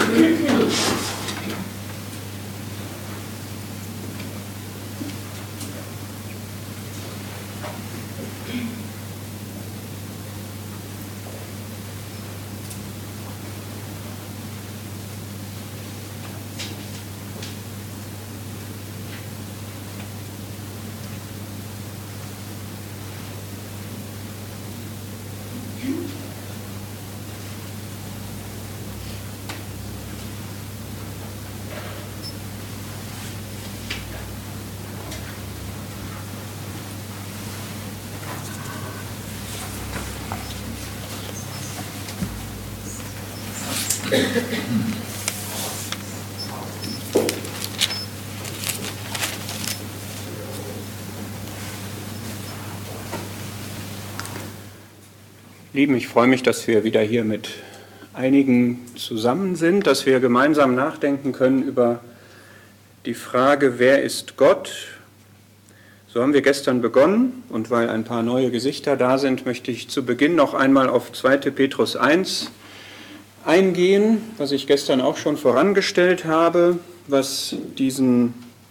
Lieben, ich freue mich, dass wir wieder hier mit einigen zusammen sind, dass wir gemeinsam nachdenken können über die Frage, wer ist Gott? So haben wir gestern begonnen, und weil ein paar neue Gesichter da sind, möchte ich zu Beginn noch einmal auf 2. Petrus 1 eingehen, was ich gestern auch schon vorangestellt habe, was diesen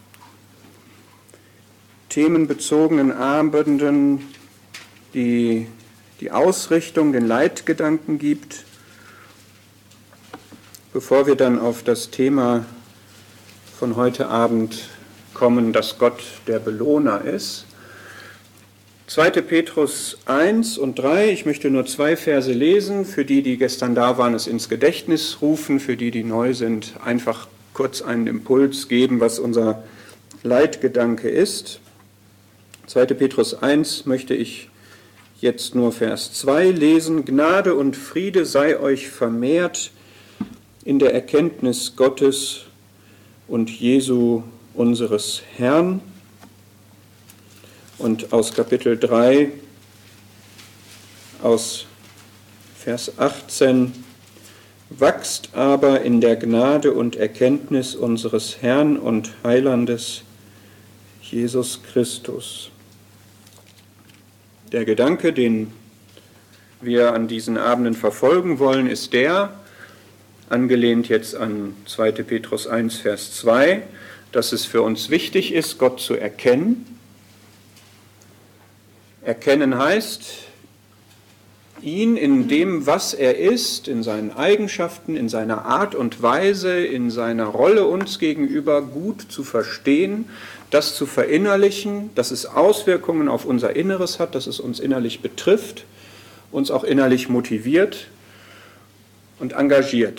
themenbezogenen Abenden die Ausrichtung, den Leitgedanken gibt, bevor wir dann auf das Thema von heute Abend kommen, dass Gott der Belohner ist. 2. Petrus 1 und 3, ich möchte nur 2 Verse lesen, für die, die gestern da waren, es ins Gedächtnis rufen, für die, die neu sind, einfach kurz einen Impuls geben, was unser Leitgedanke ist. 2. Petrus 1 möchte ich jetzt nur Vers 2 lesen. Gnade und Friede sei euch vermehrt in der Erkenntnis Gottes und Jesu unseres Herrn. Und aus Kapitel 3, aus Vers 18, wachst aber in der Gnade und Erkenntnis unseres Herrn und Heilandes Jesus Christus. Der Gedanke, den wir an diesen Abenden verfolgen wollen, ist der, angelehnt jetzt an 2. Petrus 1, Vers 2, dass es für uns wichtig ist, Gott zu erkennen. Erkennen heißt, ihn in dem, was er ist, in seinen Eigenschaften, in seiner Art und Weise, in seiner Rolle uns gegenüber gut zu verstehen, das zu verinnerlichen, dass es Auswirkungen auf unser Inneres hat, dass es uns innerlich betrifft, uns auch innerlich motiviert und engagiert.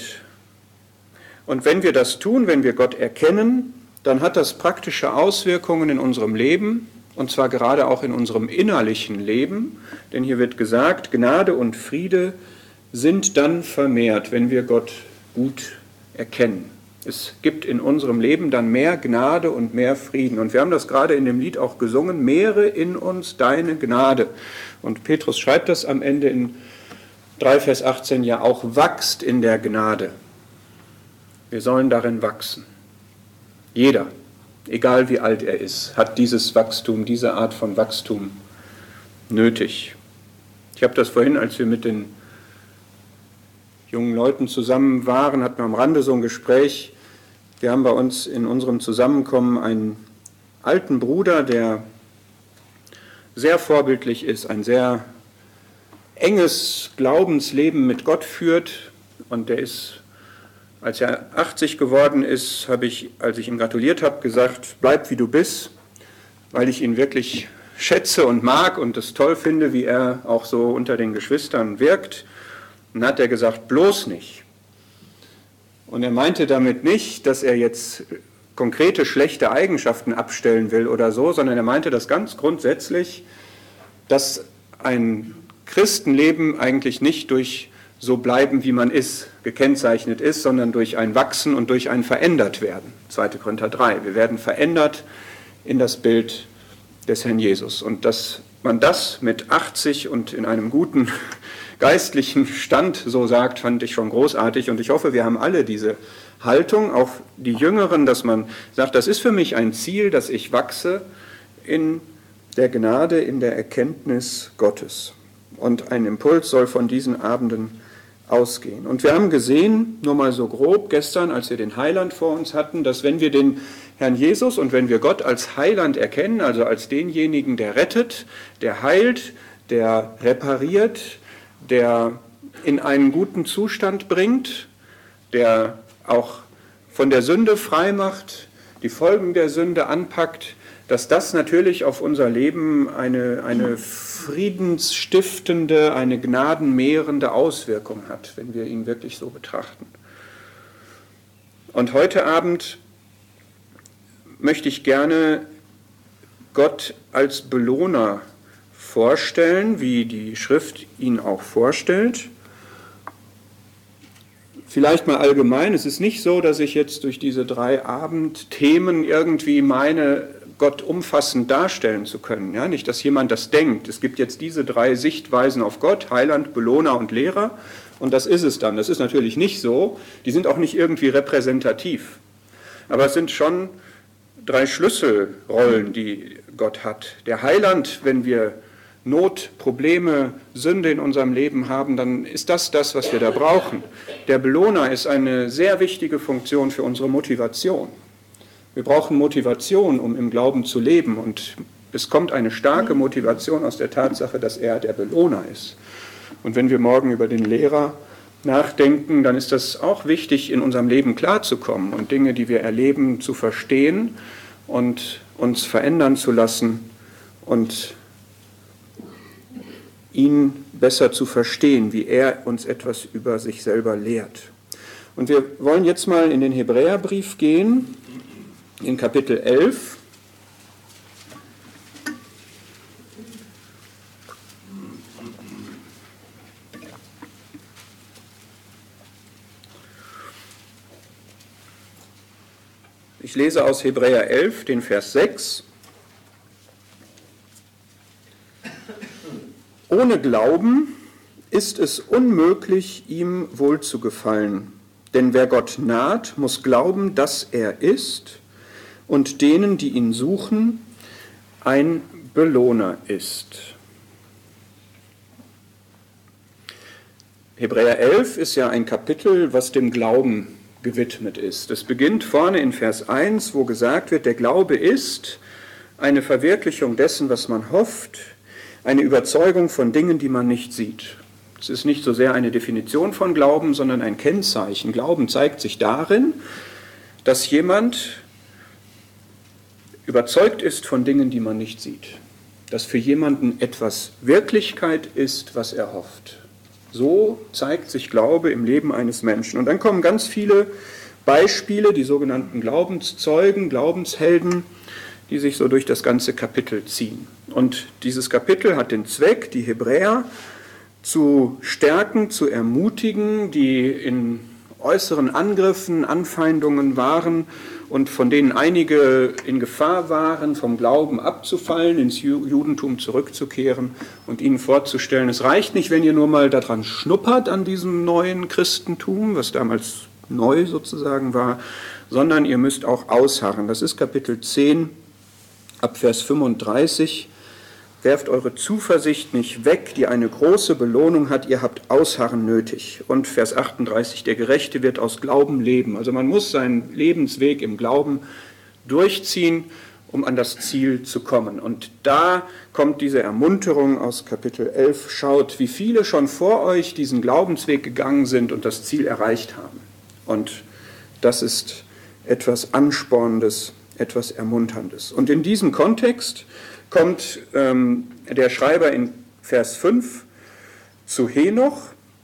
Und wenn wir das tun, wenn wir Gott erkennen, dann hat das praktische Auswirkungen in unserem Leben, und zwar gerade auch in unserem innerlichen Leben, denn hier wird gesagt, Gnade und Friede sind dann vermehrt, wenn wir Gott gut erkennen. Es gibt in unserem Leben dann mehr Gnade und mehr Frieden. Und wir haben das gerade in dem Lied auch gesungen, mehre in uns deine Gnade. Und Petrus schreibt das am Ende in 3, Vers 18 ja auch, wachst in der Gnade. Wir sollen darin wachsen. Jeder, egal wie alt er ist, hat dieses Wachstum, diese Art von Wachstum nötig. Ich habe das vorhin, als wir mit den jungen Leuten zusammen waren, hatten wir am Rande so ein Gespräch. Wir haben bei uns in unserem Zusammenkommen einen alten Bruder, der sehr vorbildlich ist, ein sehr enges Glaubensleben mit Gott führt. Und der ist, als er 80 geworden ist, habe ich, als ich ihm gratuliert habe, gesagt, bleib wie du bist, weil ich ihn wirklich schätze und mag und es toll finde, wie er auch so unter den Geschwistern wirkt. Und dann hat er gesagt, bloß nicht. Und er meinte damit nicht, dass er jetzt konkrete schlechte Eigenschaften abstellen will oder so, sondern er meinte das ganz grundsätzlich, dass ein Christenleben eigentlich nicht durch so bleiben, wie man ist, gekennzeichnet ist, sondern durch ein Wachsen und durch ein Verändertwerden. 2. Korinther 3. Wir werden verändert in das Bild des Herrn Jesus. Und dass man das mit 80 und in einem guten geistlichen Stand so sagt, fand ich schon großartig. Und ich hoffe, wir haben alle diese Haltung, auch die Jüngeren, dass man sagt, das ist für mich ein Ziel, dass ich wachse in der Gnade, in der Erkenntnis Gottes. Und ein Impuls soll von diesen Abenden ausgehen. Und wir haben gesehen, nur mal so grob gestern, als wir den Heiland vor uns hatten, dass wenn wir den Herrn Jesus und wenn wir Gott als Heiland erkennen, also als denjenigen, der rettet, der heilt, der repariert, der in einen guten Zustand bringt, der auch von der Sünde frei macht, die Folgen der Sünde anpackt, dass das natürlich auf unser Leben eine friedensstiftende, eine gnadenmehrende Auswirkung hat, wenn wir ihn wirklich so betrachten. Und heute Abend möchte ich gerne Gott als Belohner vorstellen, wie die Schrift ihn auch vorstellt. Vielleicht mal allgemein, es ist nicht so, dass ich jetzt durch diese 3 Abendthemen irgendwie meine, Gott umfassend darstellen zu können. Ja, nicht, dass jemand das denkt. Es gibt jetzt diese 3 Sichtweisen auf Gott, Heiland, Belohner und Lehrer, und das ist es dann. Das ist natürlich nicht so. Die sind auch nicht irgendwie repräsentativ. Aber es sind schon 3 Schlüsselrollen, die Gott hat. Der Heiland, wenn wir Not, Probleme, Sünde in unserem Leben haben, dann ist das, was wir da brauchen. Der Belohner ist eine sehr wichtige Funktion für unsere Motivation. Wir brauchen Motivation, um im Glauben zu leben, und es kommt eine starke Motivation aus der Tatsache, dass er der Belohner ist. Und wenn wir morgen über den Lehrer nachdenken, dann ist das auch wichtig, in unserem Leben klarzukommen und Dinge, die wir erleben, zu verstehen und uns verändern zu lassen und ihn besser zu verstehen, wie er uns etwas über sich selber lehrt. Und wir wollen jetzt mal in den Hebräerbrief gehen, in Kapitel 11. Ich lese aus Hebräer 11, den Vers 6. Ohne Glauben ist es unmöglich, ihm wohlzugefallen. Denn wer Gott naht, muss glauben, dass er ist und denen, die ihn suchen, ein Belohner ist. Hebräer 11 ist ja ein Kapitel, was dem Glauben gewidmet ist. Es beginnt vorne in Vers 1, wo gesagt wird, der Glaube ist eine Verwirklichung dessen, was man hofft, eine Überzeugung von Dingen, die man nicht sieht. Es ist nicht so sehr eine Definition von Glauben, sondern ein Kennzeichen. Glauben zeigt sich darin, dass jemand überzeugt ist von Dingen, die man nicht sieht. Dass für jemanden etwas Wirklichkeit ist, was er hofft. So zeigt sich Glaube im Leben eines Menschen. Und dann kommen ganz viele Beispiele, die sogenannten Glaubenszeugen, Glaubenshelden, die sich so durch das ganze Kapitel ziehen. Und dieses Kapitel hat den Zweck, die Hebräer zu stärken, zu ermutigen, die in äußeren Angriffen, Anfeindungen waren und von denen einige in Gefahr waren, vom Glauben abzufallen, ins Judentum zurückzukehren und ihnen vorzustellen, es reicht nicht, wenn ihr nur mal daran schnuppert, an diesem neuen Christentum, was damals neu sozusagen war, sondern ihr müsst auch ausharren. Das ist Kapitel 10, ab Vers 35. Werft eure Zuversicht nicht weg, die eine große Belohnung hat, ihr habt Ausharren nötig. Und Vers 38, der Gerechte wird aus Glauben leben. Also man muss seinen Lebensweg im Glauben durchziehen, um an das Ziel zu kommen. Und da kommt diese Ermunterung aus Kapitel 11. Schaut, wie viele schon vor euch diesen Glaubensweg gegangen sind und das Ziel erreicht haben. Und das ist etwas Anspornendes, etwas Ermunterndes. Und in diesem Kontext kommt der Schreiber in Vers 5 zu Henoch.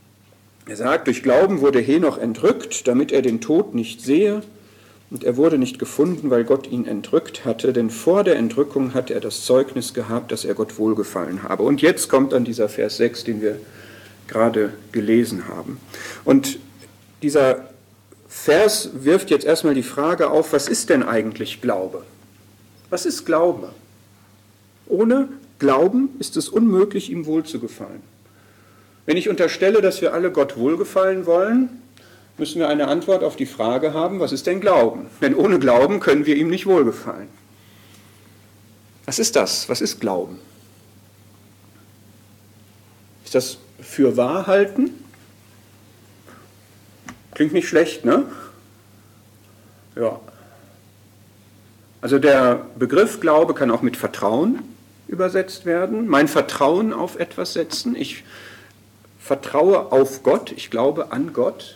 Er sagt, durch Glauben wurde Henoch entrückt, damit er den Tod nicht sehe. Und er wurde nicht gefunden, weil Gott ihn entrückt hatte, denn vor der Entrückung hatte er das Zeugnis gehabt, dass er Gott wohlgefallen habe. Und jetzt kommt dann dieser Vers 6, den wir gerade gelesen haben. Und dieser Vers wirft jetzt erstmal die Frage auf, was ist denn eigentlich Glaube? Was ist Glaube? Ohne Glauben ist es unmöglich, ihm wohlzugefallen. Wenn ich unterstelle, dass wir alle Gott wohlgefallen wollen, müssen wir eine Antwort auf die Frage haben, was ist denn Glauben? Denn ohne Glauben können wir ihm nicht wohlgefallen. Was ist das? Was ist Glauben? Ist das für wahr halten? Klingt nicht schlecht, ne? Ja. Also der Begriff Glaube kann auch mit Vertrauen übersetzt werden. Mein Vertrauen auf etwas setzen. Ich vertraue auf Gott, ich glaube an Gott.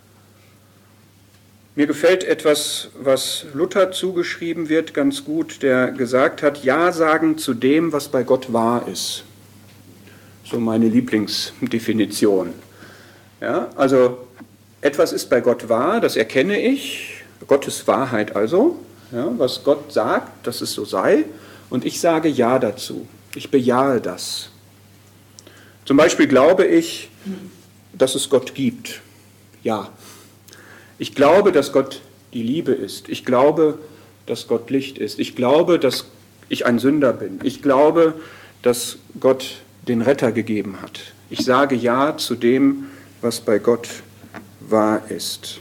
Mir gefällt etwas, was Luther zugeschrieben wird, ganz gut, der gesagt hat, Ja sagen zu dem, was bei Gott wahr ist. So meine Lieblingsdefinition. Ja, also etwas ist bei Gott wahr, das erkenne ich, Gottes Wahrheit also, ja, was Gott sagt, dass es so sei, und ich sage Ja dazu. Ich bejahe das. Zum Beispiel glaube ich, dass es Gott gibt. Ja. Ich glaube, dass Gott die Liebe ist. Ich glaube, dass Gott Licht ist. Ich glaube, dass ich ein Sünder bin. Ich glaube, dass Gott den Retter gegeben hat. Ich sage Ja zu dem, was bei Gott wahr ist.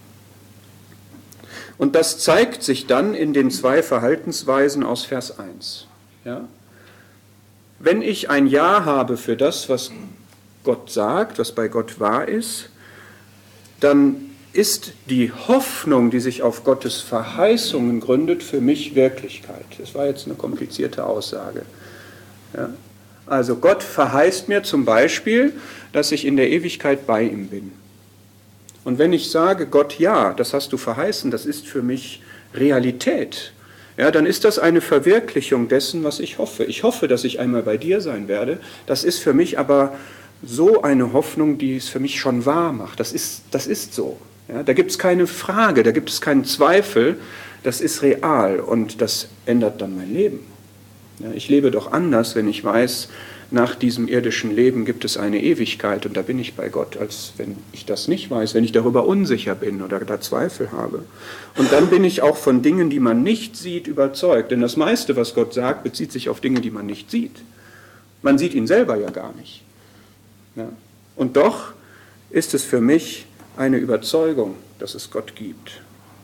Und das zeigt sich dann in den 2 Verhaltensweisen aus Vers 1. Ja? Wenn ich ein Ja habe für das, was Gott sagt, was bei Gott wahr ist, dann ist die Hoffnung, die sich auf Gottes Verheißungen gründet, für mich Wirklichkeit. Das war jetzt eine komplizierte Aussage. Ja? Also Gott verheißt mir zum Beispiel, dass ich in der Ewigkeit bei ihm bin. Und wenn ich sage, Gott, ja, das hast du verheißen, das ist für mich Realität, ja, dann ist das eine Verwirklichung dessen, was ich hoffe. Ich hoffe, dass ich einmal bei dir sein werde. Das ist für mich aber so eine Hoffnung, die es für mich schon wahr macht. Das ist so. Ja, da gibt es keine Frage, da gibt es keinen Zweifel. Das ist real und das ändert dann mein Leben. Ja, ich lebe doch anders, wenn ich weiß, nach diesem irdischen Leben gibt es eine Ewigkeit und da bin ich bei Gott, als wenn ich das nicht weiß, wenn ich darüber unsicher bin oder da Zweifel habe. Und dann bin ich auch von Dingen, die man nicht sieht, überzeugt. Denn das meiste, was Gott sagt, bezieht sich auf Dinge, die man nicht sieht. Man sieht ihn selber ja gar nicht. Ja. Und doch ist es für mich eine Überzeugung, dass es Gott gibt.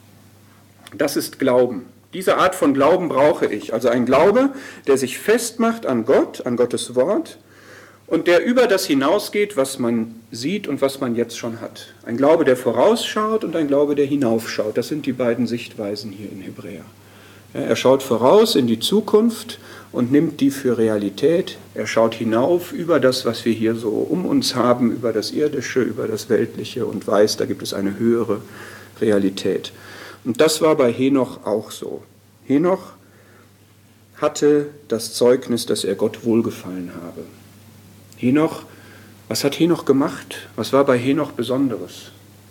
Das ist Glauben. Diese Art von Glauben brauche ich. Also ein Glaube, der sich festmacht an Gott, an Gottes Wort und der über das hinausgeht, was man sieht und was man jetzt schon hat. Ein Glaube, der vorausschaut und ein Glaube, der hinaufschaut. Das sind die beiden Sichtweisen hier in Hebräer. Ja, er schaut voraus in die Zukunft und nimmt die für Realität. Er schaut hinauf über das, was wir hier so um uns haben, über das Irdische, über das Weltliche und weiß, da gibt es eine höhere Realität. Und das war bei Henoch auch so. Henoch hatte das Zeugnis, dass er Gott wohlgefallen habe. Henoch, was hat Henoch gemacht? Was war bei Henoch Besonderes?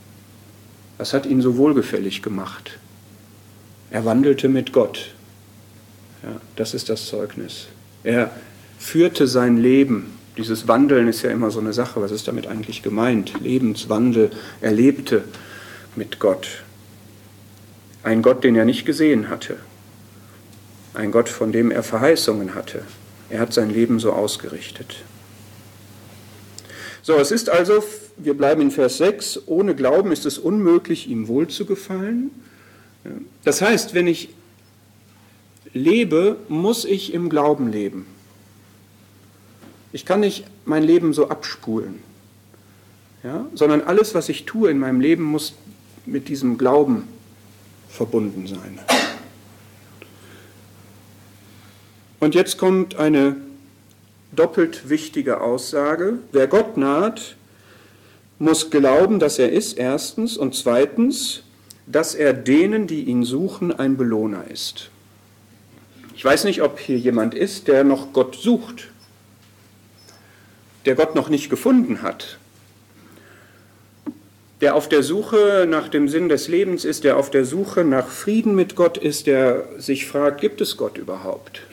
Was hat ihn so wohlgefällig gemacht? Er wandelte mit Gott. Ja, das ist das Zeugnis. Er führte sein Leben. Dieses Wandeln ist ja immer so eine Sache. Was ist damit eigentlich gemeint? Lebenswandel. Er lebte mit Gott. Ein Gott, den er nicht gesehen hatte. Ein Gott, von dem er Verheißungen hatte. Er hat sein Leben so ausgerichtet. So, es ist also, wir bleiben in Vers 6, ohne Glauben ist es unmöglich, ihm wohlzugefallen. Das heißt, wenn ich lebe, muss ich im Glauben leben. Ich kann nicht mein Leben so abspulen, ja? Sondern alles, was ich tue in meinem Leben, muss mit diesem Glauben verbunden sein. Und jetzt kommt eine doppelt wichtige Aussage. Wer Gott naht, muss glauben, dass er ist, erstens, und zweitens, dass er denen, die ihn suchen, ein Belohner ist. Ich weiß nicht, ob hier jemand ist, der noch Gott sucht, der Gott noch nicht gefunden hat, der auf der Suche nach dem Sinn des Lebens ist, der auf der Suche nach Frieden mit Gott ist, der sich fragt, gibt es Gott überhaupt?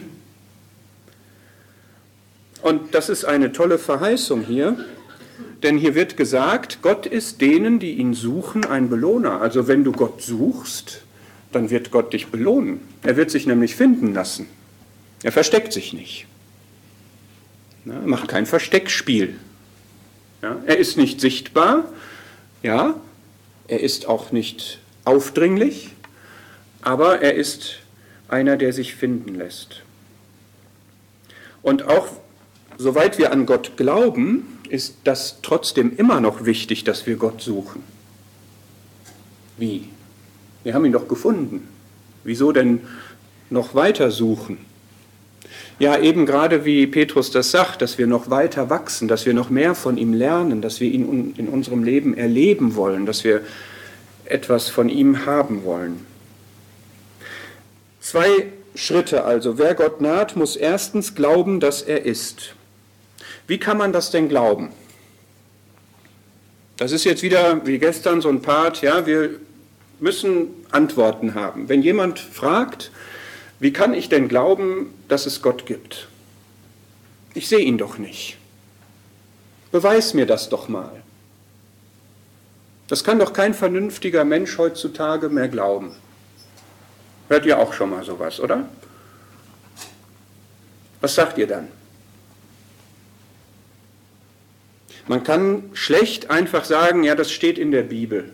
Und das ist eine tolle Verheißung hier, denn hier wird gesagt, Gott ist denen, die ihn suchen, ein Belohner. Also wenn du Gott suchst, dann wird Gott dich belohnen. Er wird sich nämlich finden lassen. Er versteckt sich nicht. Er macht kein Versteckspiel. Er ist nicht sichtbar. Ja, er ist auch nicht aufdringlich, aber er ist einer, der sich finden lässt. Und auch soweit wir an Gott glauben, ist das trotzdem immer noch wichtig, dass wir Gott suchen. Wie? Wir haben ihn doch gefunden. Wieso denn noch weiter suchen? Ja, eben gerade wie Petrus das sagt, dass wir noch weiter wachsen, dass wir noch mehr von ihm lernen, dass wir ihn in unserem Leben erleben wollen, dass wir etwas von ihm haben wollen. 2 Schritte also. Wer Gott naht, muss erstens glauben, dass er ist. Wie kann man das denn glauben? Das ist jetzt wieder wie gestern so ein Part, ja, wir müssen Antworten haben. Wenn jemand fragt, wie kann ich denn glauben, dass es Gott gibt? Ich sehe ihn doch nicht. Beweis mir das doch mal. Das kann doch kein vernünftiger Mensch heutzutage mehr glauben. Hört ihr auch schon mal sowas, oder? Was sagt ihr dann? Man kann schlecht einfach sagen, ja, das steht in der Bibel.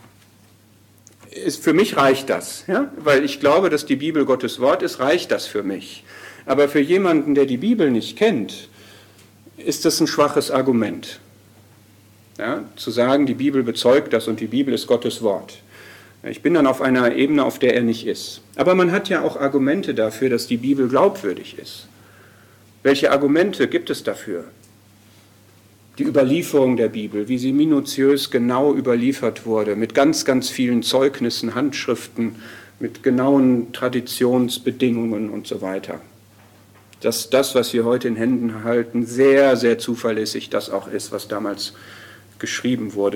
Für mich reicht das, ja? Weil ich glaube, dass die Bibel Gottes Wort ist, reicht das für mich. Aber für jemanden, der die Bibel nicht kennt, ist das ein schwaches Argument. Ja? Zu sagen, die Bibel bezeugt das und die Bibel ist Gottes Wort. Ich bin dann auf einer Ebene, auf der er nicht ist. Aber man hat ja auch Argumente dafür, dass die Bibel glaubwürdig ist. Welche Argumente gibt es dafür? Die Überlieferung der Bibel, wie sie minutiös genau überliefert wurde, mit ganz, ganz vielen Zeugnissen, Handschriften, mit genauen Traditionsbedingungen und so weiter. Dass das, was wir heute in Händen halten, sehr, sehr zuverlässig das auch ist, was damals geschrieben wurde.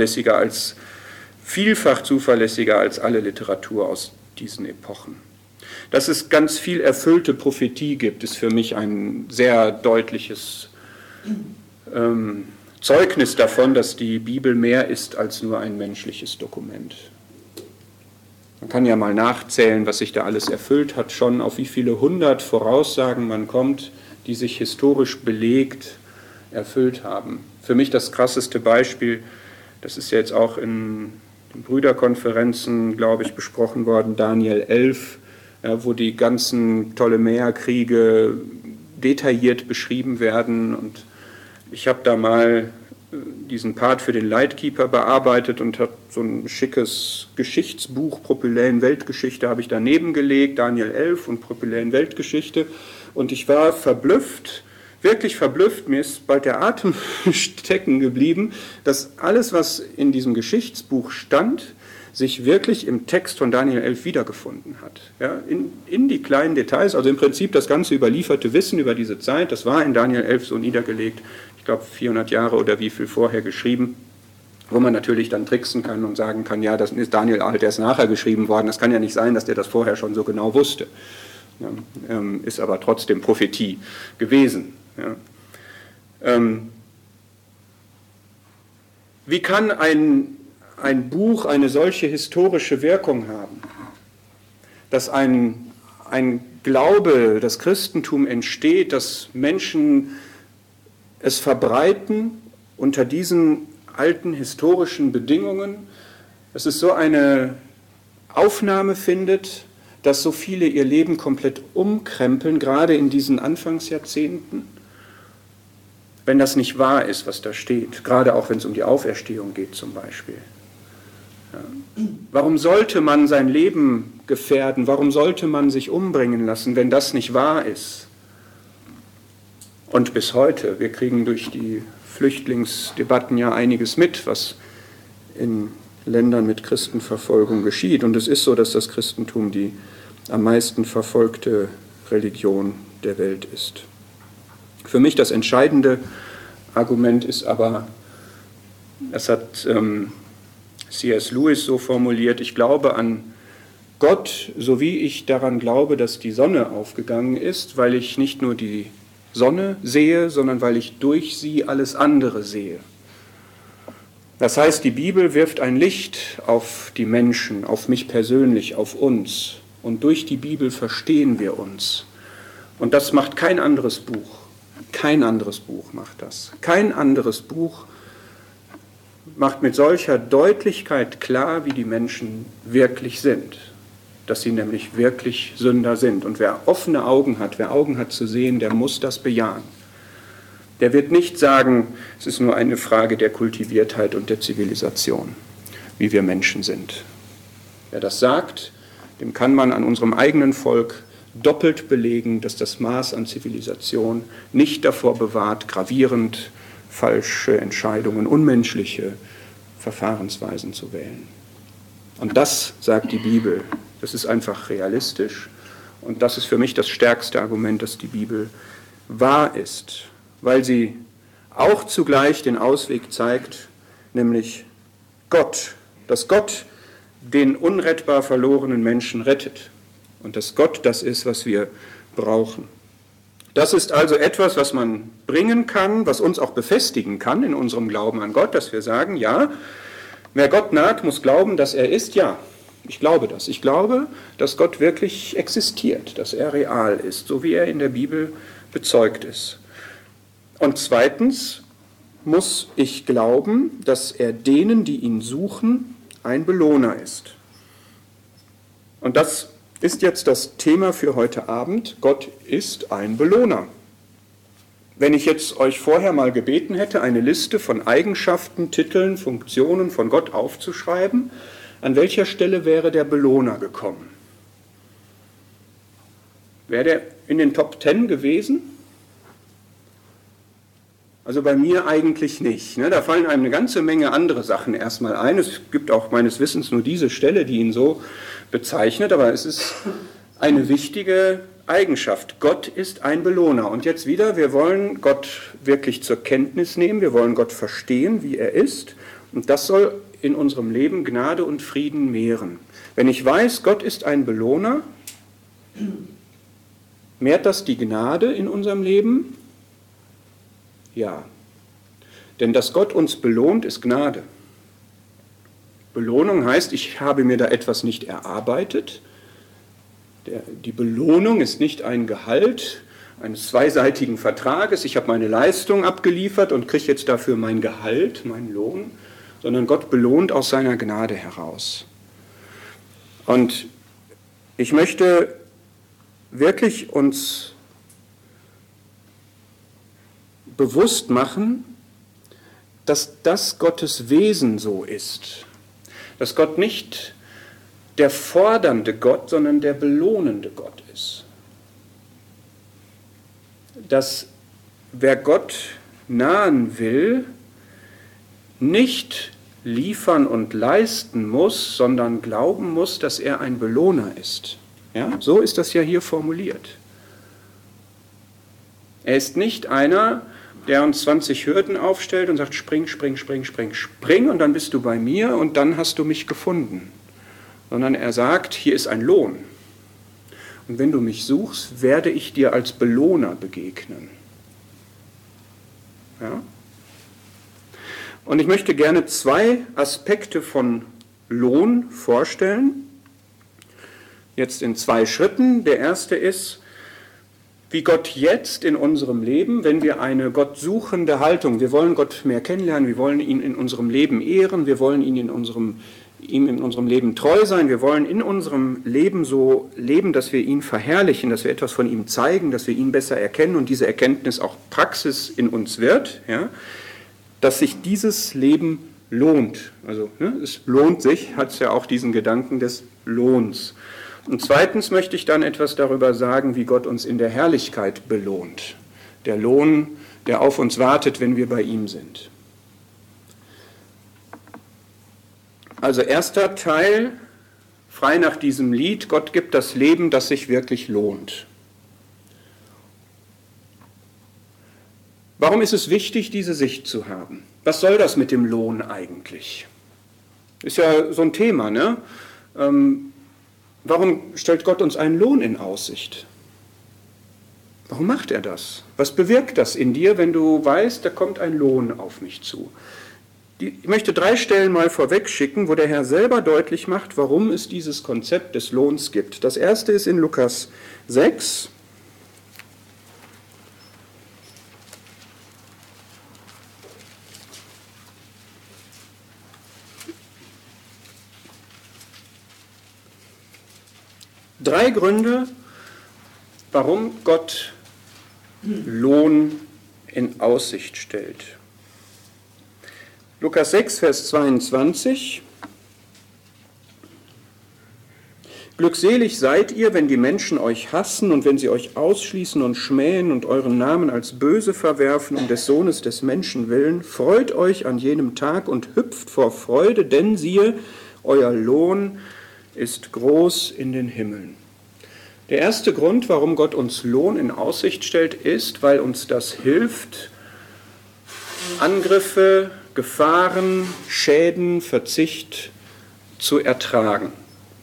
Vielfach zuverlässiger als alle Literatur aus diesen Epochen. Dass es ganz viel erfüllte Prophetie gibt, ist für mich ein sehr deutliches Zeugnis davon, dass die Bibel mehr ist als nur ein menschliches Dokument. Man kann ja mal nachzählen, was sich da alles erfüllt hat, schon auf wie viele 100 Voraussagen man kommt, die sich historisch belegt erfüllt haben. Für mich das krasseste Beispiel, das ist ja jetzt auch in den Brüderkonferenzen, glaube ich, besprochen worden, Daniel 11, ja, wo die ganzen Ptolemäerkriege detailliert beschrieben werden. Und ich habe da mal diesen Part für den Lightkeeper bearbeitet und habe so ein schickes Geschichtsbuch, Propyläen Weltgeschichte, habe ich daneben gelegt, Daniel 11 und Propyläen Weltgeschichte. Und ich war verblüfft, wirklich verblüfft, mir ist bald der Atem stecken geblieben, dass alles, was in diesem Geschichtsbuch stand, sich wirklich im Text von Daniel 11 wiedergefunden hat. Ja, in die kleinen Details, also im Prinzip das ganze überlieferte Wissen über diese Zeit, das war in Daniel 11 so niedergelegt, ich glaube 400 Jahre oder wie viel vorher geschrieben, wo man natürlich dann tricksen kann und sagen kann, ja, das ist Daniel halt erst nachher geschrieben worden, das kann ja nicht sein, dass der das vorher schon so genau wusste. Ja, ist aber trotzdem Prophetie gewesen. Ja. Wie kann ein Buch eine solche historische Wirkung haben, dass ein Glaube, das Christentum entsteht, dass Menschen es verbreiten unter diesen alten historischen Bedingungen, dass es so eine Aufnahme findet, dass so viele ihr Leben komplett umkrempeln, gerade in diesen Anfangsjahrzehnten, wenn das nicht wahr ist, was da steht, gerade auch wenn es um die Auferstehung geht zum Beispiel. Ja. Warum sollte man sein Leben gefährden? Warum sollte man sich umbringen lassen, wenn das nicht wahr ist? Und bis heute, wir kriegen durch die Flüchtlingsdebatten ja einiges mit, was in Ländern mit Christenverfolgung geschieht. Und es ist so, dass das Christentum die am meisten verfolgte Religion der Welt ist. Für mich das entscheidende Argument ist aber, das hat C.S. Lewis so formuliert, ich glaube an Gott, so wie ich daran glaube, dass die Sonne aufgegangen ist, weil ich nicht nur die Sonne sehe, sondern weil ich durch sie alles andere sehe. Das heißt, die Bibel wirft ein Licht auf die Menschen, auf mich persönlich, auf uns. Und durch die Bibel verstehen wir uns. Und das macht kein anderes Buch. Kein anderes Buch macht das. Kein anderes Buch macht mit solcher Deutlichkeit klar, wie die Menschen wirklich sind. Dass sie nämlich wirklich Sünder sind. Und wer offene Augen hat, wer Augen hat zu sehen, der muss das bejahen. Der wird nicht sagen, es ist nur eine Frage der Kultiviertheit und der Zivilisation, wie wir Menschen sind. Wer das sagt, dem kann man an unserem eigenen Volk doppelt belegen, dass das Maß an Zivilisation nicht davor bewahrt, gravierend falsche Entscheidungen, unmenschliche Verfahrensweisen zu wählen. Und das sagt die Bibel. Das ist einfach realistisch. Und das ist für mich das stärkste Argument, dass die Bibel wahr ist, weil sie auch zugleich den Ausweg zeigt, nämlich Gott, dass Gott den unrettbar verlorenen Menschen rettet und dass Gott das ist, was wir brauchen. Das ist also etwas, was man bringen kann, was uns auch befestigen kann in unserem Glauben an Gott, dass wir sagen, ja, wer Gott naht, muss glauben, dass er ist, ja. Ich glaube das. Ich glaube, dass Gott wirklich existiert, dass er real ist, so wie er in der Bibel bezeugt ist. Und zweitens muss ich glauben, dass er denen, die ihn suchen, ein Belohner ist. Und das ist jetzt das Thema für heute Abend. Gott ist ein Belohner. Wenn ich jetzt euch vorher mal gebeten hätte, eine Liste von Eigenschaften, Titeln, Funktionen von Gott aufzuschreiben, an welcher Stelle wäre der Belohner gekommen? Wäre der in den Top 10 gewesen? Also bei mir eigentlich nicht. Da fallen einem eine ganze Menge andere Sachen erstmal ein. Es gibt auch meines Wissens nur diese Stelle, die ihn so bezeichnet, aber es ist eine wichtige Eigenschaft. Gott ist ein Belohner. Und jetzt wieder, wir wollen Gott wirklich zur Kenntnis nehmen, wir wollen Gott verstehen, wie er ist. Und das soll in unserem Leben Gnade und Frieden mehren. Wenn ich weiß, Gott ist ein Belohner, mehrt das die Gnade in unserem Leben? Ja. Denn dass Gott uns belohnt, ist Gnade. Belohnung heißt, ich habe mir da etwas nicht erarbeitet. Die Belohnung ist nicht ein Gehalt eines zweiseitigen Vertrages. Ich habe meine Leistung abgeliefert und kriege jetzt dafür mein Gehalt, meinen Lohn, sondern Gott belohnt aus seiner Gnade heraus. Und ich möchte wirklich uns bewusst machen, dass das Gottes Wesen so ist. Dass Gott nicht der fordernde Gott, sondern der belohnende Gott ist. Dass wer Gott nahen will, nicht liefern und leisten muss, sondern glauben muss, dass er ein Belohner ist. Ja, so ist das ja hier formuliert. Er ist nicht einer, der uns 20 Hürden aufstellt und sagt, spring, spring, spring, spring, spring und dann bist du bei mir und dann hast du mich gefunden. Sondern er sagt, hier ist ein Lohn. Und wenn du mich suchst, werde ich dir als Belohner begegnen. Ja? Und ich möchte gerne zwei Aspekte von Lohn vorstellen. Jetzt in zwei Schritten. Der erste ist, wie Gott jetzt in unserem Leben, wenn wir eine gottsuchende Haltung, wir wollen Gott mehr kennenlernen, wir wollen ihn in unserem Leben ehren, wir wollen ihm in unserem Leben treu sein, wir wollen in unserem Leben so leben, dass wir ihn verherrlichen, dass wir etwas von ihm zeigen, dass wir ihn besser erkennen und diese Erkenntnis auch Praxis in uns wird, ja, dass sich dieses Leben lohnt. Also es lohnt sich, hat es ja auch diesen Gedanken des Lohns. Und zweitens möchte ich dann etwas darüber sagen, wie Gott uns in der Herrlichkeit belohnt. Der Lohn, der auf uns wartet, wenn wir bei ihm sind. Also erster Teil, frei nach diesem Lied, Gott gibt das Leben, das sich wirklich lohnt. Warum ist es wichtig, diese Sicht zu haben? Was soll das mit dem Lohn eigentlich? Ist ja so ein Thema, ne? Warum stellt Gott uns einen Lohn in Aussicht? Warum macht er das? Was bewirkt das in dir, wenn du weißt, da kommt ein Lohn auf mich zu? Ich möchte 3 Stellen mal vorweg schicken, wo der Herr selber deutlich macht, warum es dieses Konzept des Lohns gibt. Das erste ist in Lukas 6. Drei Gründe, warum Gott Lohn in Aussicht stellt. Lukas 6, Vers 22. Glückselig seid ihr, wenn die Menschen euch hassen und wenn sie euch ausschließen und schmähen und euren Namen als böse verwerfen um des Sohnes des Menschen willen. Freut euch an jenem Tag und hüpft vor Freude, denn siehe, euer Lohn ist groß in den Himmeln. Der erste Grund, warum Gott uns Lohn in Aussicht stellt, ist, weil uns das hilft, Angriffe, Gefahren, Schäden, Verzicht zu ertragen.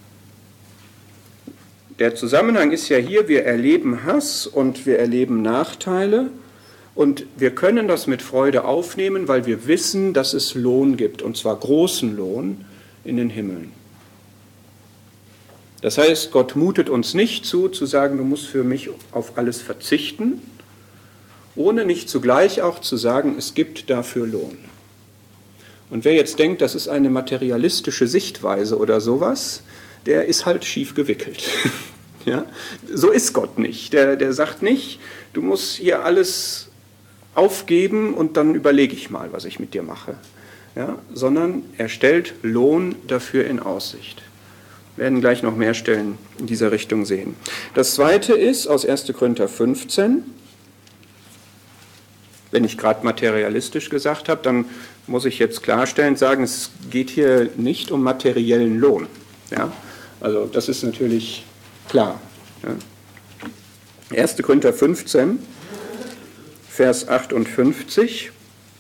Der Zusammenhang ist ja hier, wir erleben Hass und wir erleben Nachteile und wir können das mit Freude aufnehmen, weil wir wissen, dass es Lohn gibt, und zwar großen Lohn in den Himmeln. Das heißt, Gott mutet uns nicht zu sagen, du musst für mich auf alles verzichten, ohne nicht zugleich auch zu sagen, es gibt dafür Lohn. Und wer jetzt denkt, das ist eine materialistische Sichtweise oder sowas, der ist halt schief gewickelt. Ja? So ist Gott nicht. Der sagt nicht, du musst hier alles aufgeben und dann überlege ich mal, was ich mit dir mache. Ja? Sondern er stellt Lohn dafür in Aussicht. Wir werden gleich noch mehr Stellen in dieser Richtung sehen. Das zweite ist aus 1. Korinther 15. Wenn ich gerade materialistisch gesagt habe, dann muss ich jetzt klarstellen, sagen, es geht hier nicht um materiellen Lohn. Ja? Also das ist natürlich klar. Ja. 1. Korinther 15, Vers 58.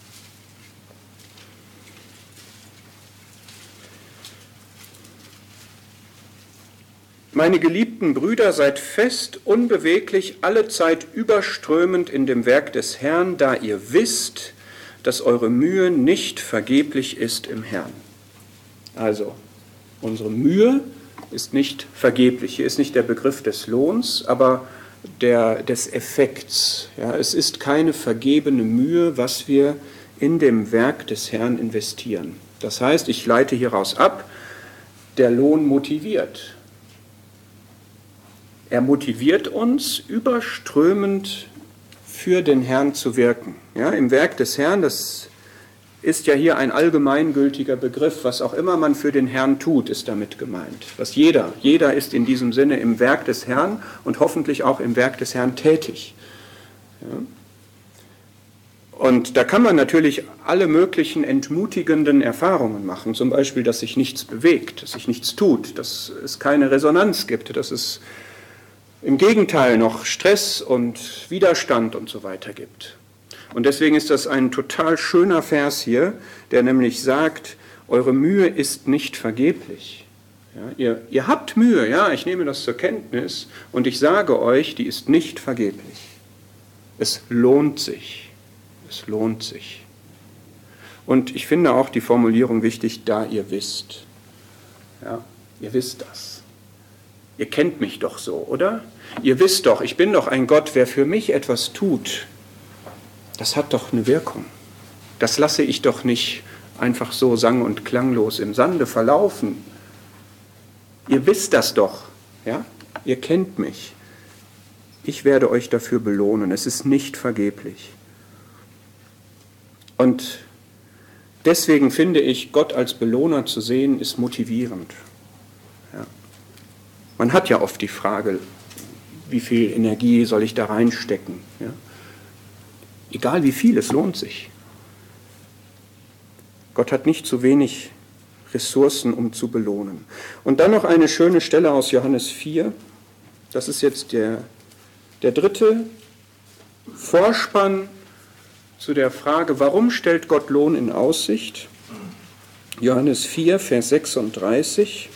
Meine geliebten Brüder, seid fest, unbeweglich, allezeit überströmend in dem Werk des Herrn, da ihr wisst, dass eure Mühe nicht vergeblich ist im Herrn. Also, unsere Mühe ist nicht vergeblich. Hier ist nicht der Begriff des Lohns, aber des Effekts. Ja, es ist keine vergebene Mühe, was wir in dem Werk des Herrn investieren. Das heißt, ich leite hieraus ab, der Lohn motiviert. Er motiviert uns, überströmend für den Herrn zu wirken. Ja, im Werk des Herrn, das ist ja hier ein allgemeingültiger Begriff. Was auch immer man für den Herrn tut, ist damit gemeint. Jeder ist in diesem Sinne im Werk des Herrn und hoffentlich auch im Werk des Herrn tätig. Ja. Und da kann man natürlich alle möglichen entmutigenden Erfahrungen machen. Zum Beispiel, dass sich nichts bewegt, dass sich nichts tut, dass es keine Resonanz gibt, dass es im Gegenteil noch Stress und Widerstand und so weiter gibt. Und deswegen ist das ein total schöner Vers hier, der nämlich sagt, eure Mühe ist nicht vergeblich. Ja, ihr habt Mühe, ja, ich nehme das zur Kenntnis und ich sage euch, die ist nicht vergeblich. Es lohnt sich. Es lohnt sich. Und ich finde auch die Formulierung wichtig, da ihr wisst. Ja, ihr wisst das. Ihr kennt mich doch so, oder? Ihr wisst doch, ich bin doch ein Gott, wer für mich etwas tut, das hat doch eine Wirkung. Das lasse ich doch nicht einfach so sang- und klanglos im Sande verlaufen. Ihr wisst das doch, ja? Ihr kennt mich. Ich werde euch dafür belohnen. Es ist nicht vergeblich. Und deswegen finde ich, Gott als Belohner zu sehen, ist motivierend. Ja. Man hat ja oft die Frage, wie viel Energie soll ich da reinstecken? Ja? Egal wie viel, es lohnt sich. Gott hat nicht zu wenig Ressourcen, um zu belohnen. Und dann noch eine schöne Stelle aus Johannes 4. Das ist jetzt der dritte Vorspann zu der Frage, warum stellt Gott Lohn in Aussicht? Johannes 4, Vers 36.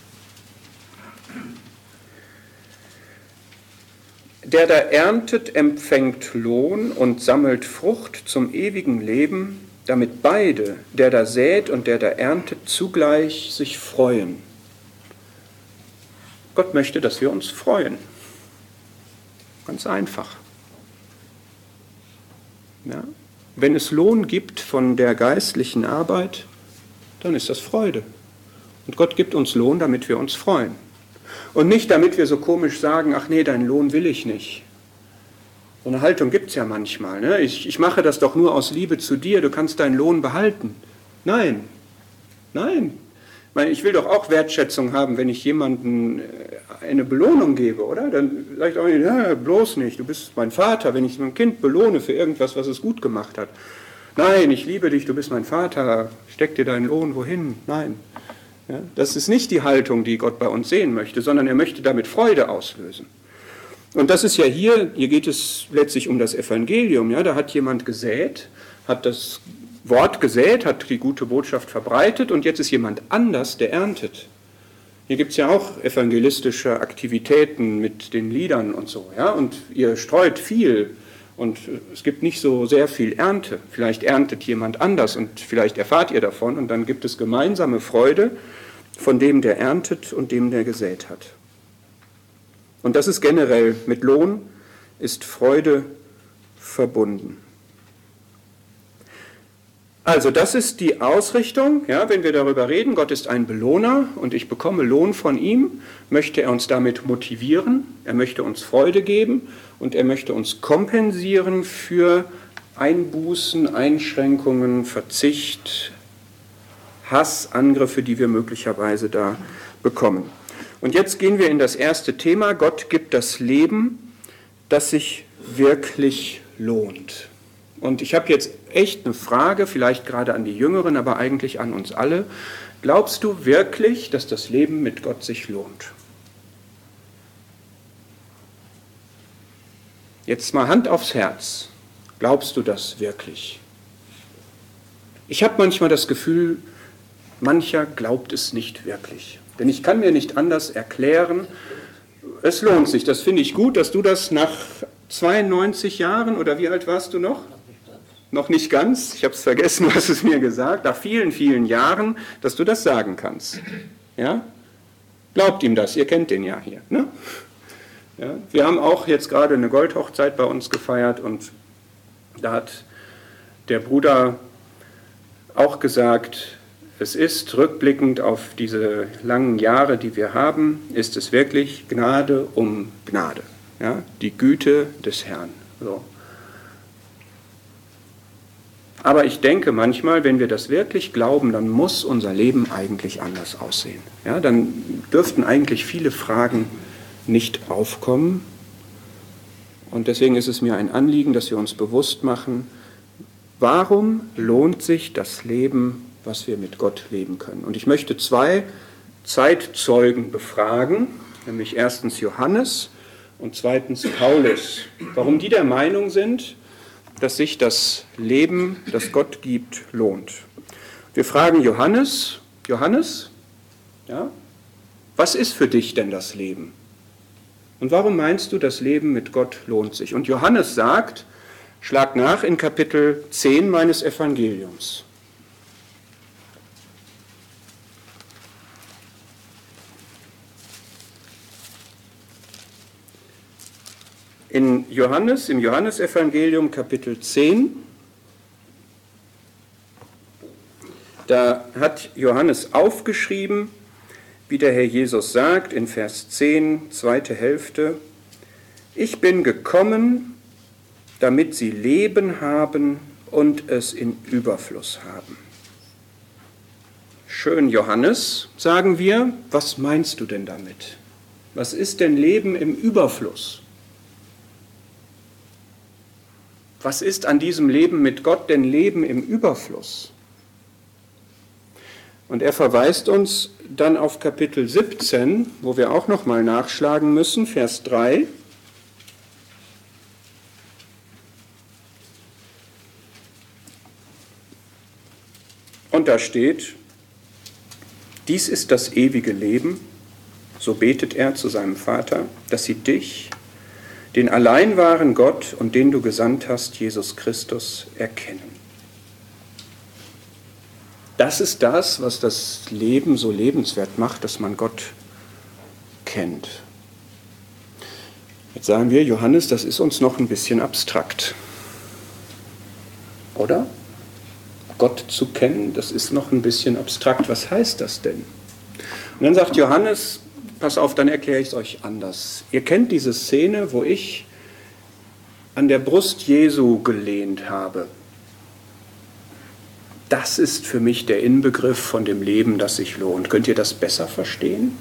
Der da erntet, empfängt Lohn und sammelt Frucht zum ewigen Leben, damit beide, der da sät und der da erntet, zugleich sich freuen. Gott möchte, dass wir uns freuen. Ganz einfach. Ja? Wenn es Lohn gibt von der geistlichen Arbeit, dann ist das Freude. Und Gott gibt uns Lohn, damit wir uns freuen. Und nicht, damit wir so komisch sagen, ach nee, deinen Lohn will ich nicht. So eine Haltung gibt es ja manchmal. Ne? Ich mache das doch nur aus Liebe zu dir, du kannst deinen Lohn behalten. Nein, nein. meine, ich will doch auch Wertschätzung haben, wenn ich jemandem eine Belohnung gebe, oder? Dann sage ich doch nicht, ja, bloß nicht, du bist mein Vater, wenn ich mein Kind belohne für irgendwas, was es gut gemacht hat. Nein, ich liebe dich, du bist mein Vater, steck dir deinen Lohn wohin? Nein. Ja, das ist nicht die Haltung, die Gott bei uns sehen möchte, sondern er möchte damit Freude auslösen. Und das ist ja hier geht es letztlich um das Evangelium. Ja, da hat jemand gesät, hat das Wort gesät, hat die gute Botschaft verbreitet und jetzt ist jemand anders, der erntet. Hier gibt es ja auch evangelistische Aktivitäten mit den Liedern und so. Ja, und ihr streut viel und es gibt nicht so sehr viel Ernte. Vielleicht erntet jemand anders und vielleicht erfahrt ihr davon und dann gibt es gemeinsame Freude von dem, der erntet und dem, der gesät hat. Und das ist generell, mit Lohn ist Freude verbunden. Also das ist die Ausrichtung, ja, wenn wir darüber reden, Gott ist ein Belohner und ich bekomme Lohn von ihm, möchte er uns damit motivieren, er möchte uns Freude geben und er möchte uns kompensieren für Einbußen, Einschränkungen, Verzicht, Hass, Angriffe, die wir möglicherweise da bekommen. Und jetzt gehen wir in das erste Thema, Gott gibt das Leben, das sich wirklich lohnt. Und ich habe jetzt echt eine Frage, vielleicht gerade an die Jüngeren, aber eigentlich an uns alle. Glaubst du wirklich, dass das Leben mit Gott sich lohnt? Jetzt mal Hand aufs Herz. Glaubst du das wirklich? Ich habe manchmal das Gefühl, mancher glaubt es nicht wirklich. Denn ich kann mir nicht anders erklären, es lohnt sich. Das finde ich gut, dass du das nach 92 Jahren, oder wie alt warst du noch? Noch nicht ganz, ich habe es vergessen, du hast es mir gesagt, nach vielen, vielen Jahren, dass du das sagen kannst. Ja? Glaubt ihm das, ihr kennt den ja hier. Ne? Ja? Wir haben auch jetzt gerade eine Goldhochzeit bei uns gefeiert und da hat der Bruder auch gesagt, es ist rückblickend auf diese langen Jahre, die wir haben, ist es wirklich Gnade um Gnade. Ja? Die Güte des Herrn. So. Aber ich denke manchmal, wenn wir das wirklich glauben, dann muss unser Leben eigentlich anders aussehen. Ja, dann dürften eigentlich viele Fragen nicht aufkommen. Und deswegen ist es mir ein Anliegen, dass wir uns bewusst machen, warum lohnt sich das Leben, was wir mit Gott leben können. Und ich möchte zwei Zeitzeugen befragen, nämlich erstens Johannes und zweitens Paulus. Warum die der Meinung sind, dass sich das Leben, das Gott gibt, lohnt. Wir fragen Johannes, Johannes, ja, was ist für dich denn das Leben? Und warum meinst du, das Leben mit Gott lohnt sich? Und Johannes sagt, schlag nach in Kapitel 10 meines Evangeliums. Im Johannesevangelium Kapitel 10, da hat Johannes aufgeschrieben, wie der Herr Jesus sagt, in Vers 10, zweite Hälfte, ich bin gekommen, damit sie Leben haben und es in Überfluss haben. Schön, Johannes, sagen wir, was meinst du denn damit? Was ist denn Leben im Überfluss? Was ist an diesem Leben mit Gott denn Leben im Überfluss? Und er verweist uns dann auf Kapitel 17, wo wir auch nochmal nachschlagen müssen, Vers 3. Und da steht, dies ist das ewige Leben, so betet er zu seinem Vater, dass sie dich, den allein wahren Gott und den du gesandt hast, Jesus Christus, erkennen. Das ist das, was das Leben so lebenswert macht, dass man Gott kennt. Jetzt sagen wir, Johannes, das ist uns noch ein bisschen abstrakt. Oder? Gott zu kennen, das ist noch ein bisschen abstrakt. Was heißt das denn? Und dann sagt Johannes, pass auf, dann erkläre ich es euch anders. Ihr kennt diese Szene, wo ich an der Brust Jesu gelehnt habe. das ist für mich der Inbegriff von dem Leben, das sich lohnt. Könnt ihr das besser verstehen?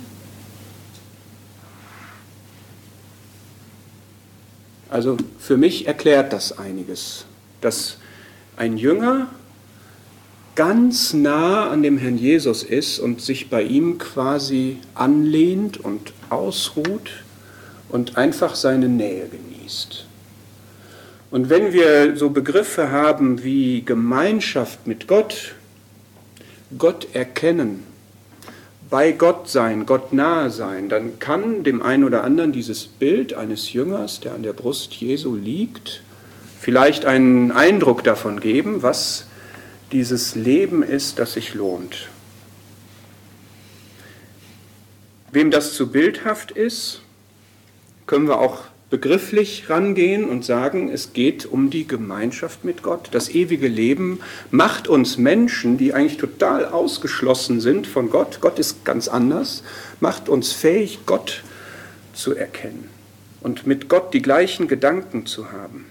Also für mich erklärt das einiges, dass ein Jünger ganz nah an dem Herrn Jesus ist und sich bei ihm quasi anlehnt und ausruht und einfach seine Nähe genießt. Und wenn wir so Begriffe haben wie Gemeinschaft mit Gott, Gott erkennen, bei Gott sein, Gott nahe sein, dann kann dem einen oder anderen dieses Bild eines Jüngers, der an der Brust Jesu liegt, vielleicht einen Eindruck davon geben, was dieses Leben ist, das sich lohnt. Wem das zu bildhaft ist, können wir auch begrifflich rangehen und sagen, es geht um die Gemeinschaft mit Gott. Das ewige Leben macht uns Menschen, die eigentlich total ausgeschlossen sind von Gott, Gott ist ganz anders, macht uns fähig, Gott zu erkennen und mit Gott die gleichen Gedanken zu haben.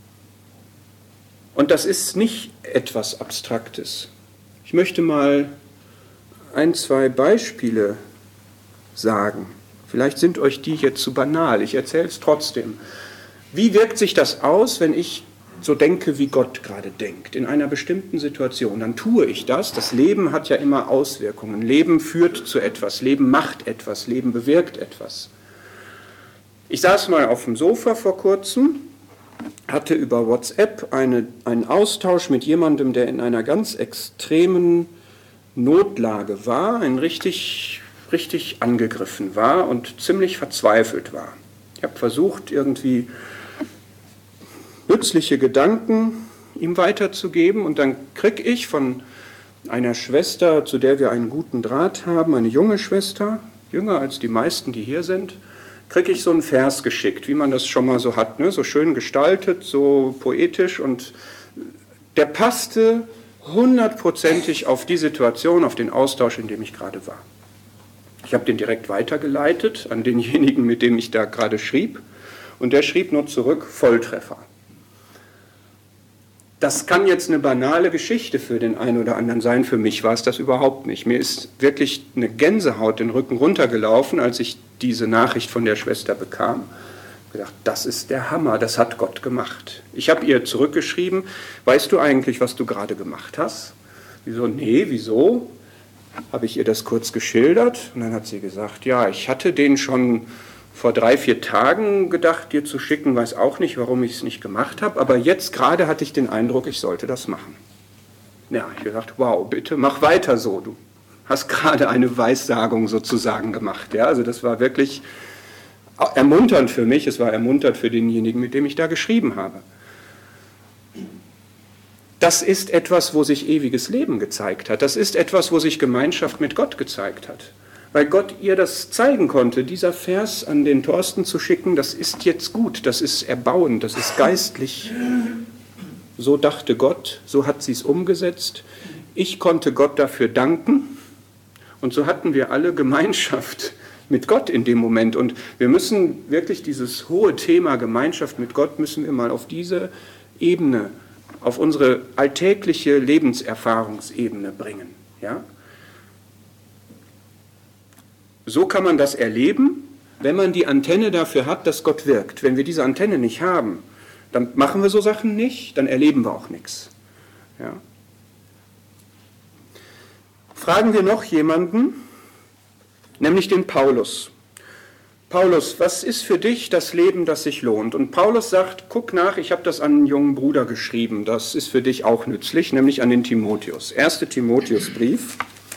Und das ist nicht etwas Abstraktes. Ich möchte mal ein, zwei Beispiele sagen. Vielleicht sind euch die jetzt zu banal, ich erzähle es trotzdem. Wie wirkt sich das aus, wenn ich so denke, wie Gott gerade denkt, in einer bestimmten Situation? Dann tue ich das. Das Leben hat ja immer Auswirkungen. Leben führt zu etwas, Leben macht etwas, Leben bewirkt etwas. Ich saß mal auf dem Sofa vor kurzem, hatte über WhatsApp einen Austausch mit jemandem, der in einer ganz extremen Notlage war, richtig angegriffen war und ziemlich verzweifelt war. Ich habe versucht, irgendwie nützliche Gedanken ihm weiterzugeben und dann kriege ich von einer Schwester, zu der wir einen guten Draht haben, eine junge Schwester, jünger als die meisten, die hier sind, kriege ich so einen Vers geschickt, wie man das schon mal so hat, ne? So schön gestaltet, so poetisch und der passte 100%ig auf die Situation, auf den Austausch, in dem ich gerade war. Ich habe den direkt weitergeleitet an denjenigen, mit dem ich da gerade schrieb. Und der schrieb nur zurück, Volltreffer. Das kann jetzt eine banale Geschichte für den einen oder anderen sein. Für mich war es das überhaupt nicht. Mir ist wirklich eine Gänsehaut den Rücken runtergelaufen, als ich diese Nachricht von der Schwester bekam. Ich habe gedacht, das ist der Hammer, das hat Gott gemacht. Ich habe ihr zurückgeschrieben, weißt du eigentlich, was du gerade gemacht hast? Wieso? Nee, wieso? Habe ich ihr das kurz geschildert und dann hat sie gesagt, ja, ich hatte den schon vor 3-4 Tagen gedacht, dir zu schicken, weiß auch nicht, warum ich es nicht gemacht habe, aber jetzt gerade hatte ich den Eindruck, ich sollte das machen. Ja, ich habe gesagt, wow, bitte mach weiter so, du hast gerade eine Weissagung sozusagen gemacht. Ja, also das war wirklich ermunternd für mich, es war ermunternd für denjenigen, mit dem ich da geschrieben habe. Das ist etwas, wo sich ewiges Leben gezeigt hat. Das ist etwas, wo sich Gemeinschaft mit Gott gezeigt hat. Weil Gott ihr das zeigen konnte, dieser Vers an den Thorsten zu schicken, das ist jetzt gut, das ist erbauend, das ist geistlich. So dachte Gott, so hat sie es umgesetzt. Ich konnte Gott dafür danken und so hatten wir alle Gemeinschaft mit Gott in dem Moment. Und wir müssen wirklich dieses hohe Thema Gemeinschaft mit Gott, müssen wir mal auf diese Ebene, auf unsere alltägliche Lebenserfahrungsebene bringen. Ja? So kann man das erleben, wenn man die Antenne dafür hat, dass Gott wirkt. Wenn wir diese Antenne nicht haben, dann machen wir so Sachen nicht, dann erleben wir auch nichts. Ja? Fragen wir noch jemanden, nämlich den Paulus. Paulus, was ist für dich das Leben, das sich lohnt? Und Paulus sagt, guck nach, ich habe das an einen jungen Bruder geschrieben, das ist für dich auch nützlich, nämlich an den Timotheus. 1. Timotheusbrief.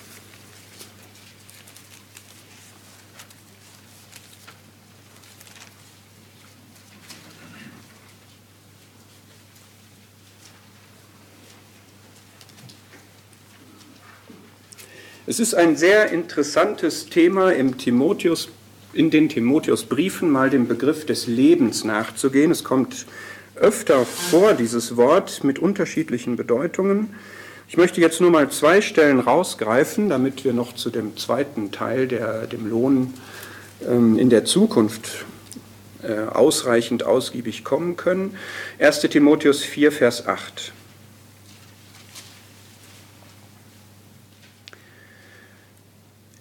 Es ist ein sehr interessantes Thema in den Timotheusbriefen mal dem Begriff des Lebens nachzugehen. Es kommt öfter vor, dieses Wort, mit unterschiedlichen Bedeutungen. Ich möchte jetzt nur mal 2 Stellen rausgreifen, damit wir noch zu dem zweiten Teil, dem Lohn in der Zukunft ausreichend ausgiebig kommen können. 1. Timotheus 4, Vers 8.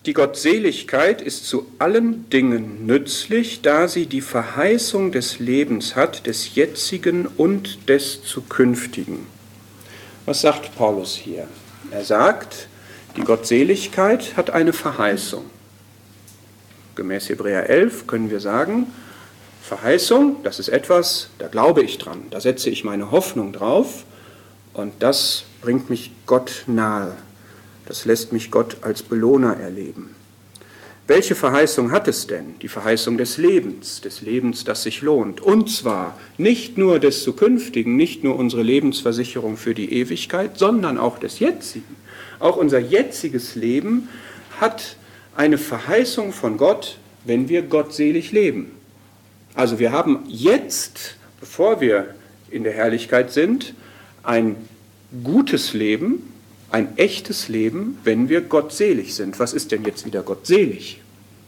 Die Gottseligkeit ist zu allen Dingen nützlich, da sie die Verheißung des Lebens hat, des jetzigen und des zukünftigen. Was sagt Paulus hier? Er sagt, die Gottseligkeit hat eine Verheißung. Gemäß Hebräer 11 können wir sagen, Verheißung, das ist etwas, da glaube ich dran, da setze ich meine Hoffnung drauf und das bringt mich Gott nahe. Das lässt mich Gott als Belohner erleben. Welche Verheißung hat es denn? Die Verheißung des Lebens, das sich lohnt. Und zwar nicht nur des Zukünftigen, nicht nur unsere Lebensversicherung für die Ewigkeit, sondern auch des Jetzigen. Auch unser jetziges Leben hat eine Verheißung von Gott, wenn wir gottselig leben. Also wir haben jetzt, bevor wir in der Herrlichkeit sind, ein gutes Leben, ein echtes Leben, wenn wir gottselig sind. Was ist denn jetzt wieder gottselig?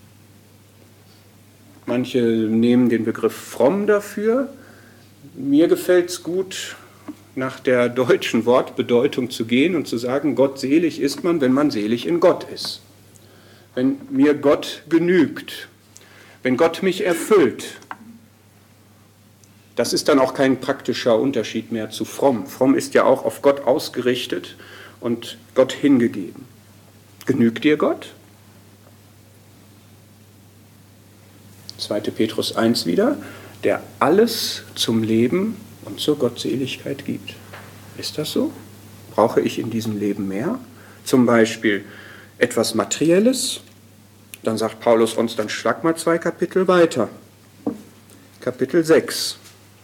Manche nehmen den Begriff fromm dafür. Mir gefällt es gut, nach der deutschen Wortbedeutung zu gehen und zu sagen, gottselig ist man, wenn man selig in Gott ist. Wenn mir Gott genügt, wenn Gott mich erfüllt. Das ist dann auch kein praktischer Unterschied mehr zu fromm. Fromm ist ja auch auf Gott ausgerichtet und Gott hingegeben. Genügt dir Gott? 2. Petrus 1 wieder, der alles zum Leben und zur Gottseligkeit gibt. Ist das so? Brauche ich in diesem Leben mehr? Zum Beispiel etwas Materielles? Dann sagt Paulus uns, dann schlag mal 2 Kapitel weiter. Kapitel 6.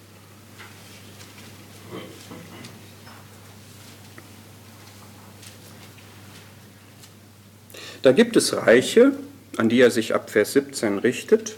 Da gibt es Reiche, an die er sich ab Vers 17 richtet.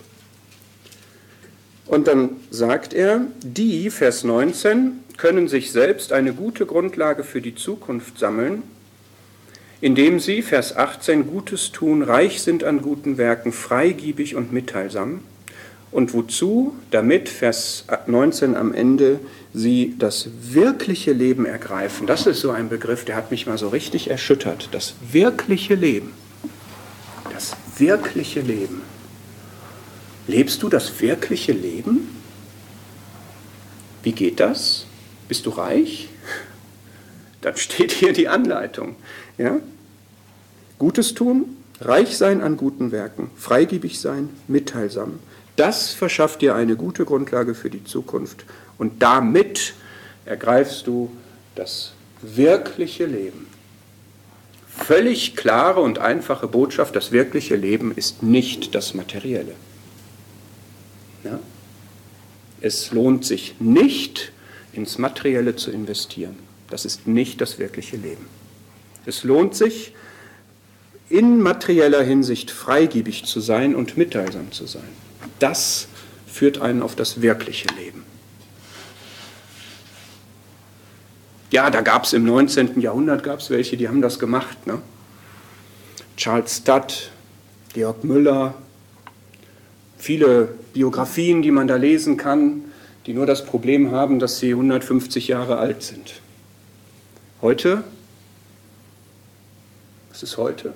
Und dann sagt er, die, Vers 19, können sich selbst eine gute Grundlage für die Zukunft sammeln, indem sie, Vers 18, Gutes tun, reich sind an guten Werken, freigebig und mitteilsam. Und wozu? Damit, Vers 19 am Ende, sie das wirkliche Leben ergreifen. Das ist so ein Begriff, der hat mich mal so richtig erschüttert. Das wirkliche Leben. Das wirkliche Leben. Lebst du das wirkliche Leben? Wie geht das? Bist du reich? Dann steht hier die Anleitung. Ja? Gutes tun, reich sein an guten Werken, freigebig sein, mitteilsam. Das verschafft dir eine gute Grundlage für die Zukunft. Und damit ergreifst du das wirkliche Leben. Völlig klare und einfache Botschaft, das wirkliche Leben ist nicht das Materielle. Ja? Es lohnt sich nicht, ins Materielle zu investieren. Das ist nicht das wirkliche Leben. Es lohnt sich, in materieller Hinsicht freigebig zu sein und mitteilsam zu sein. Das führt einen auf das wirkliche Leben. Ja, da gab es im 19. Jahrhundert welche, die haben das gemacht. Ne? Charles Studd, Georg Müller, viele Biografien, die man da lesen kann, die nur das Problem haben, dass sie 150 Jahre alt sind. Heute? Was ist heute?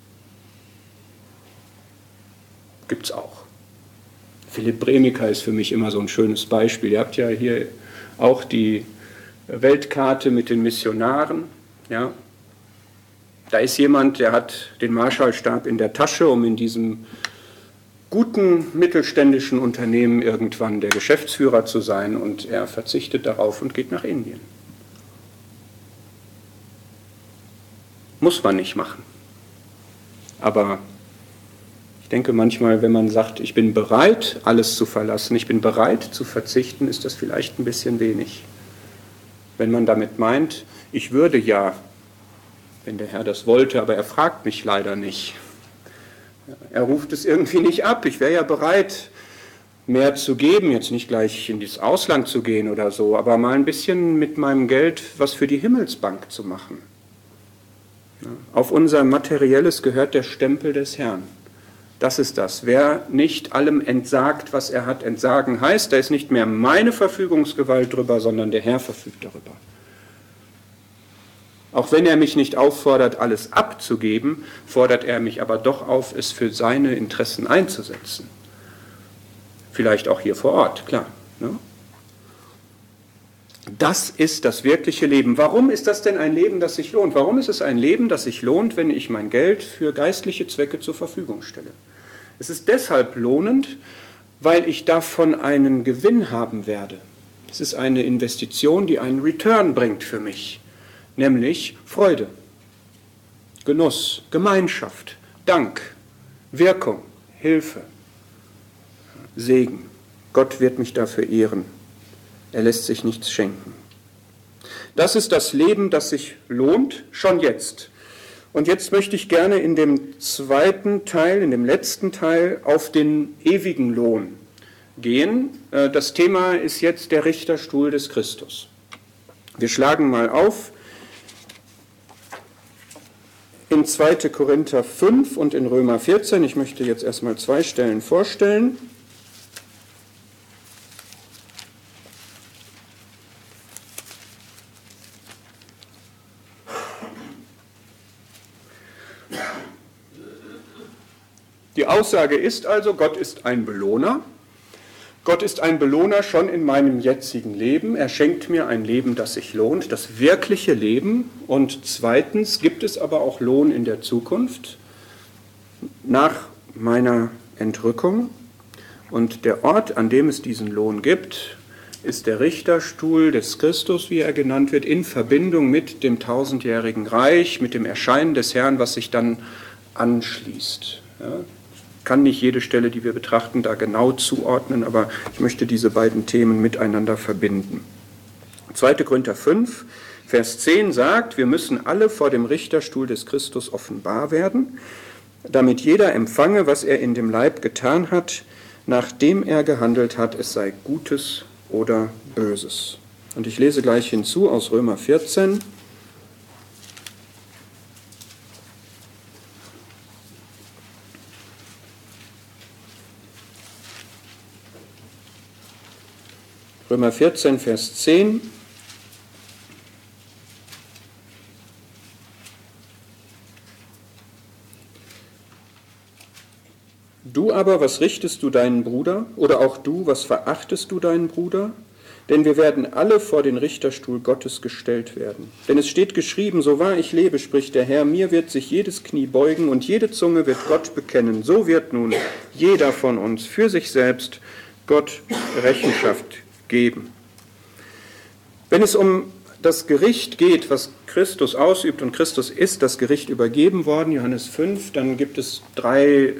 Gibt es auch. Philipp Bremiker ist für mich immer so ein schönes Beispiel. Ihr habt ja hier auch die Weltkarte mit den Missionaren. Ja. Da ist jemand, der hat den Marshallstab in der Tasche, um in diesem guten mittelständischen Unternehmen irgendwann der Geschäftsführer zu sein, und er verzichtet darauf und geht nach Indien. Muss man nicht machen. Aber ich denke manchmal, wenn man sagt, ich bin bereit, alles zu verlassen, ich bin bereit zu verzichten, ist das vielleicht ein bisschen wenig. Wenn man damit meint, ich würde ja, wenn der Herr das wollte, aber er fragt mich leider nicht. Er ruft es irgendwie nicht ab. Ich wäre ja bereit, mehr zu geben, jetzt nicht gleich in das Ausland zu gehen oder so, aber mal ein bisschen mit meinem Geld was für die Himmelsbank zu machen. Auf unser Materielles gehört der Stempel des Herrn. Das ist das. Wer nicht allem entsagt, was er hat, entsagen heißt, da ist nicht mehr meine Verfügungsgewalt drüber, sondern der Herr verfügt darüber. Auch wenn er mich nicht auffordert, alles abzugeben, fordert er mich aber doch auf, es für seine Interessen einzusetzen. Vielleicht auch hier vor Ort, klar. Ne? Das ist das wirkliche Leben. Warum ist das denn ein Leben, das sich lohnt? Warum ist es ein Leben, das sich lohnt, wenn ich mein Geld für geistliche Zwecke zur Verfügung stelle? Es ist deshalb lohnend, weil ich davon einen Gewinn haben werde. Es ist eine Investition, die einen Return bringt für mich, nämlich Freude, Genuss, Gemeinschaft, Dank, Wirkung, Hilfe, Segen. Gott wird mich dafür ehren. Er lässt sich nichts schenken. Das ist das Leben, das sich lohnt, schon jetzt. Und jetzt möchte ich gerne in dem zweiten Teil, in dem letzten Teil, auf den ewigen Lohn gehen. Das Thema ist jetzt der Richterstuhl des Christus. Wir schlagen mal auf in 2. Korinther 5 und in Römer 14. Ich möchte jetzt erstmal 2 Stellen vorstellen. Die Aussage ist also, Gott ist ein Belohner. Gott ist ein Belohner schon in meinem jetzigen Leben. Er schenkt mir ein Leben, das sich lohnt, das wirkliche Leben. Und zweitens gibt es aber auch Lohn in der Zukunft, nach meiner Entrückung. Und der Ort, an dem es diesen Lohn gibt, ist der Richterstuhl des Christus, wie er genannt wird, in Verbindung mit dem 1000-jährigen Reich, mit dem Erscheinen des Herrn, was sich dann anschließt. Ja, kann nicht jede Stelle, die wir betrachten, da genau zuordnen, aber ich möchte diese beiden Themen miteinander verbinden. 2. Korinther 5, Vers 10 sagt, wir müssen alle vor dem Richterstuhl des Christus offenbar werden, damit jeder empfange, was er in dem Leib getan hat, nachdem er gehandelt hat, es sei Gutes oder Böses. Und ich lese gleich hinzu aus Römer 14. Römer 14, Vers 10. Du aber, was richtest du deinen Bruder? Oder auch du, was verachtest du deinen Bruder? Denn wir werden alle vor den Richterstuhl Gottes gestellt werden. Denn es steht geschrieben, so wahr ich lebe, spricht der Herr, mir wird sich jedes Knie beugen und jede Zunge wird Gott bekennen. So wird nun jeder von uns für sich selbst Gott Rechenschaft geben. Wenn es um das Gericht geht, was Christus ausübt, und Christus ist das Gericht übergeben worden, Johannes 5, dann gibt es 3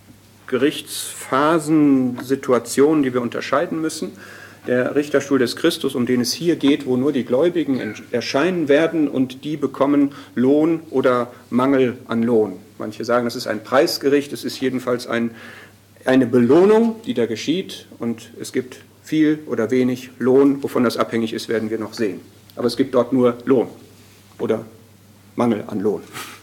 Gerichtsphasen, Situationen, die wir unterscheiden müssen. Der Richterstuhl des Christus, um den es hier geht, wo nur die Gläubigen erscheinen werden und die bekommen Lohn oder Mangel an Lohn. Manche sagen, das ist ein Preisgericht, es ist jedenfalls eine Belohnung, die da geschieht, und es gibt viel oder wenig Lohn. Wovon das abhängig ist, werden wir noch sehen. Aber es gibt dort nur Lohn oder Mangel an Lohn.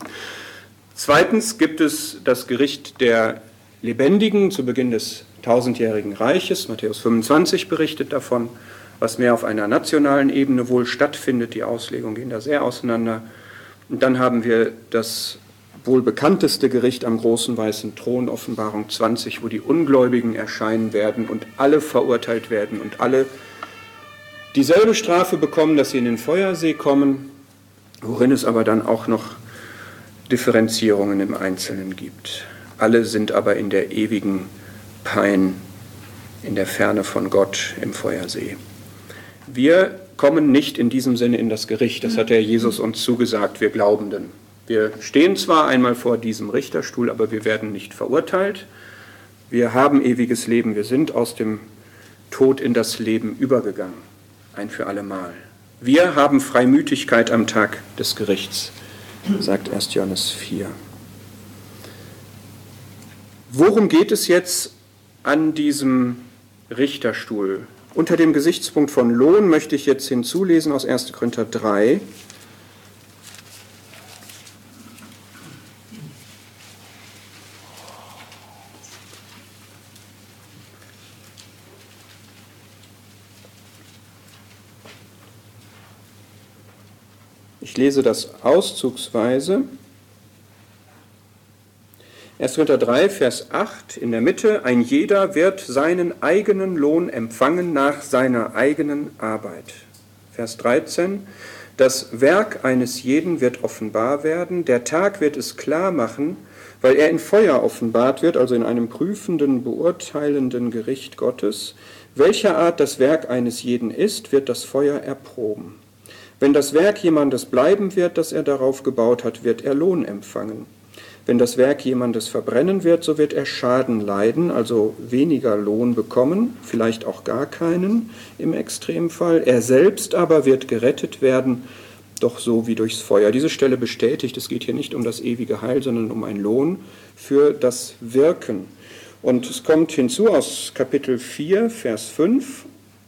Zweitens gibt es das Gericht der Lebendigen zu Beginn des 1000-jährigen Reiches. Matthäus 25 berichtet davon, was mehr auf einer nationalen Ebene wohl stattfindet. Die Auslegungen gehen da sehr auseinander. Und dann haben wir das wohl bekannteste Gericht am großen weißen Thron, Offenbarung 20, wo die Ungläubigen erscheinen werden und alle verurteilt werden und alle dieselbe Strafe bekommen, dass sie in den Feuersee kommen, worin es aber dann auch noch Differenzierungen im Einzelnen gibt. Alle sind aber in der ewigen Pein, in der Ferne von Gott im Feuersee. Wir kommen nicht in diesem Sinne in das Gericht, das hat der Jesus uns zugesagt, wir Glaubenden. Wir stehen zwar einmal vor diesem Richterstuhl, aber wir werden nicht verurteilt. Wir haben ewiges Leben, wir sind aus dem Tod in das Leben übergegangen, ein für alle Mal. Wir haben Freimütigkeit am Tag des Gerichts, sagt 1. Johannes 4. Worum geht es jetzt an diesem Richterstuhl? Unter dem Gesichtspunkt von Lohn möchte ich jetzt hinzulesen aus 1. Korinther 3. Ich lese das auszugsweise. 1. Korinther 3, Vers 8 in der Mitte: Ein jeder wird seinen eigenen Lohn empfangen nach seiner eigenen Arbeit. Vers 13: Das Werk eines jeden wird offenbar werden, der Tag wird es klar machen, weil er in Feuer offenbart wird, also in einem prüfenden, beurteilenden Gericht Gottes. Welcher Art das Werk eines jeden ist, wird das Feuer erproben. Wenn das Werk jemandes bleiben wird, das er darauf gebaut hat, wird er Lohn empfangen. Wenn das Werk jemandes verbrennen wird, so wird er Schaden leiden, also weniger Lohn bekommen, vielleicht auch gar keinen im Extremfall. Er selbst aber wird gerettet werden, doch so wie durchs Feuer. Diese Stelle bestätigt, es geht hier nicht um das ewige Heil, sondern um einen Lohn für das Wirken. Und es kommt hinzu aus Kapitel 4, Vers 5: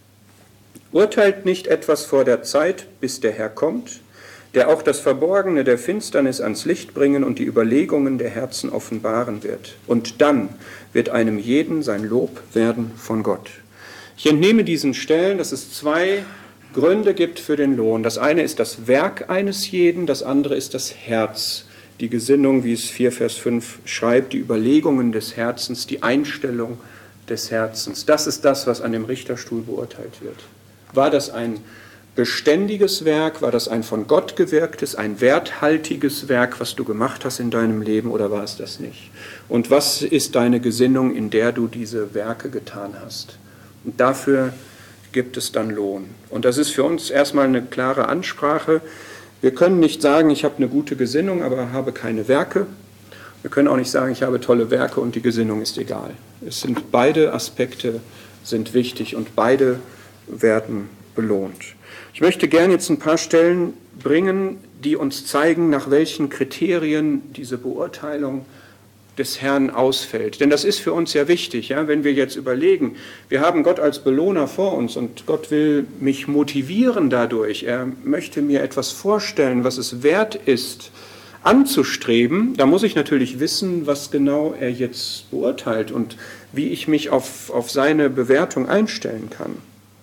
Urteilt nicht etwas vor der Zeit, bis der Herr kommt, der auch das Verborgene der Finsternis ans Licht bringen und die Überlegungen der Herzen offenbaren wird. Und dann wird einem jeden sein Lob werden von Gott. Ich entnehme diesen Stellen, dass es zwei Gründe gibt für den Lohn. Das eine ist das Werk eines jeden, das andere ist das Herz. Die Gesinnung, wie es 4 Vers 5 schreibt, die Überlegungen des Herzens, die Einstellung des Herzens. Das ist das, was an dem Richterstuhl beurteilt wird. War das ein beständiges Werk? War das ein von Gott gewirktes, ein werthaltiges Werk, was du gemacht hast in deinem Leben, oder war es das nicht? Und was ist deine Gesinnung, in der du diese Werke getan hast? Und dafür gibt es dann Lohn. Und das ist für uns erstmal eine klare Ansprache. Wir können nicht sagen, ich habe eine gute Gesinnung, aber habe keine Werke. Wir können auch nicht sagen, ich habe tolle Werke und die Gesinnung ist egal. Es sind beide Aspekte sind wichtig und beide werden belohnt. Ich möchte gerne jetzt ein paar Stellen bringen, die uns zeigen, nach welchen Kriterien diese Beurteilung des Herrn ausfällt. Denn das ist für uns ja wichtig, ja? Wenn wir jetzt überlegen, wir haben Gott als Belohner vor uns und Gott will mich motivieren dadurch. Er möchte mir etwas vorstellen, was es wert ist, anzustreben. Da muss ich natürlich wissen, was genau er jetzt beurteilt und wie ich mich auf seine Bewertung einstellen kann.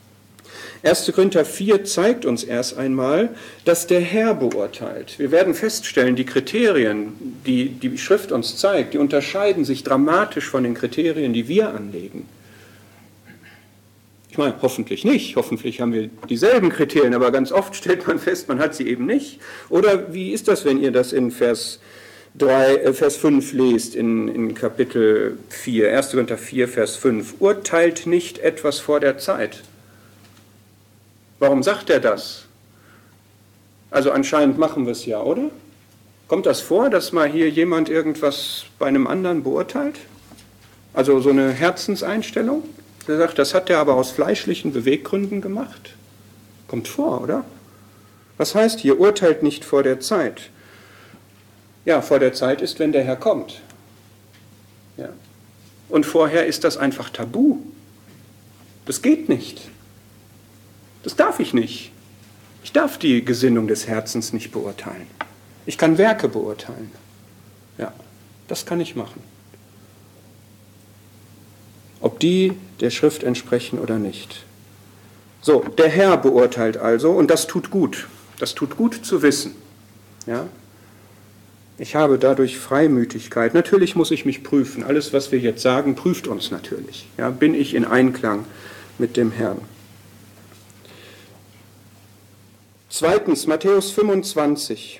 1. Korinther 4 zeigt uns erst einmal, dass der Herr beurteilt. Wir werden feststellen, die Kriterien, die die Schrift uns zeigt, die unterscheiden sich dramatisch von den Kriterien, die wir anlegen. Ich meine, hoffentlich nicht. Hoffentlich haben wir dieselben Kriterien, aber ganz oft stellt man fest, man hat sie eben nicht. Oder wie ist das, wenn ihr das in Vers 5 lest, in Kapitel 4, 1. Korinther 4, Vers 5? Urteilt nicht etwas vor der Zeit. Warum sagt er das? Also anscheinend machen wir es ja, oder? Kommt das vor, dass mal hier jemand irgendwas bei einem anderen beurteilt? Also so eine Herzenseinstellung? Er sagt, das hat er aber aus fleischlichen Beweggründen gemacht. Kommt vor, oder? Was heißt hier, urteilt nicht vor der Zeit? Ja, vor der Zeit ist, wenn der Herr kommt. Ja. Und vorher ist das einfach tabu. Das geht nicht. Das darf ich nicht. Ich darf die Gesinnung des Herzens nicht beurteilen. Ich kann Werke beurteilen. Ja, das kann ich machen. Ob die der Schrift entsprechen oder nicht. So, der Herr beurteilt also, und das tut gut. Das tut gut zu wissen. Ja? Ich habe dadurch Freimütigkeit. Natürlich muss ich mich prüfen. Alles, was wir jetzt sagen, prüft uns natürlich. Ja? Bin ich in Einklang mit dem Herrn? Zweitens, Matthäus 25.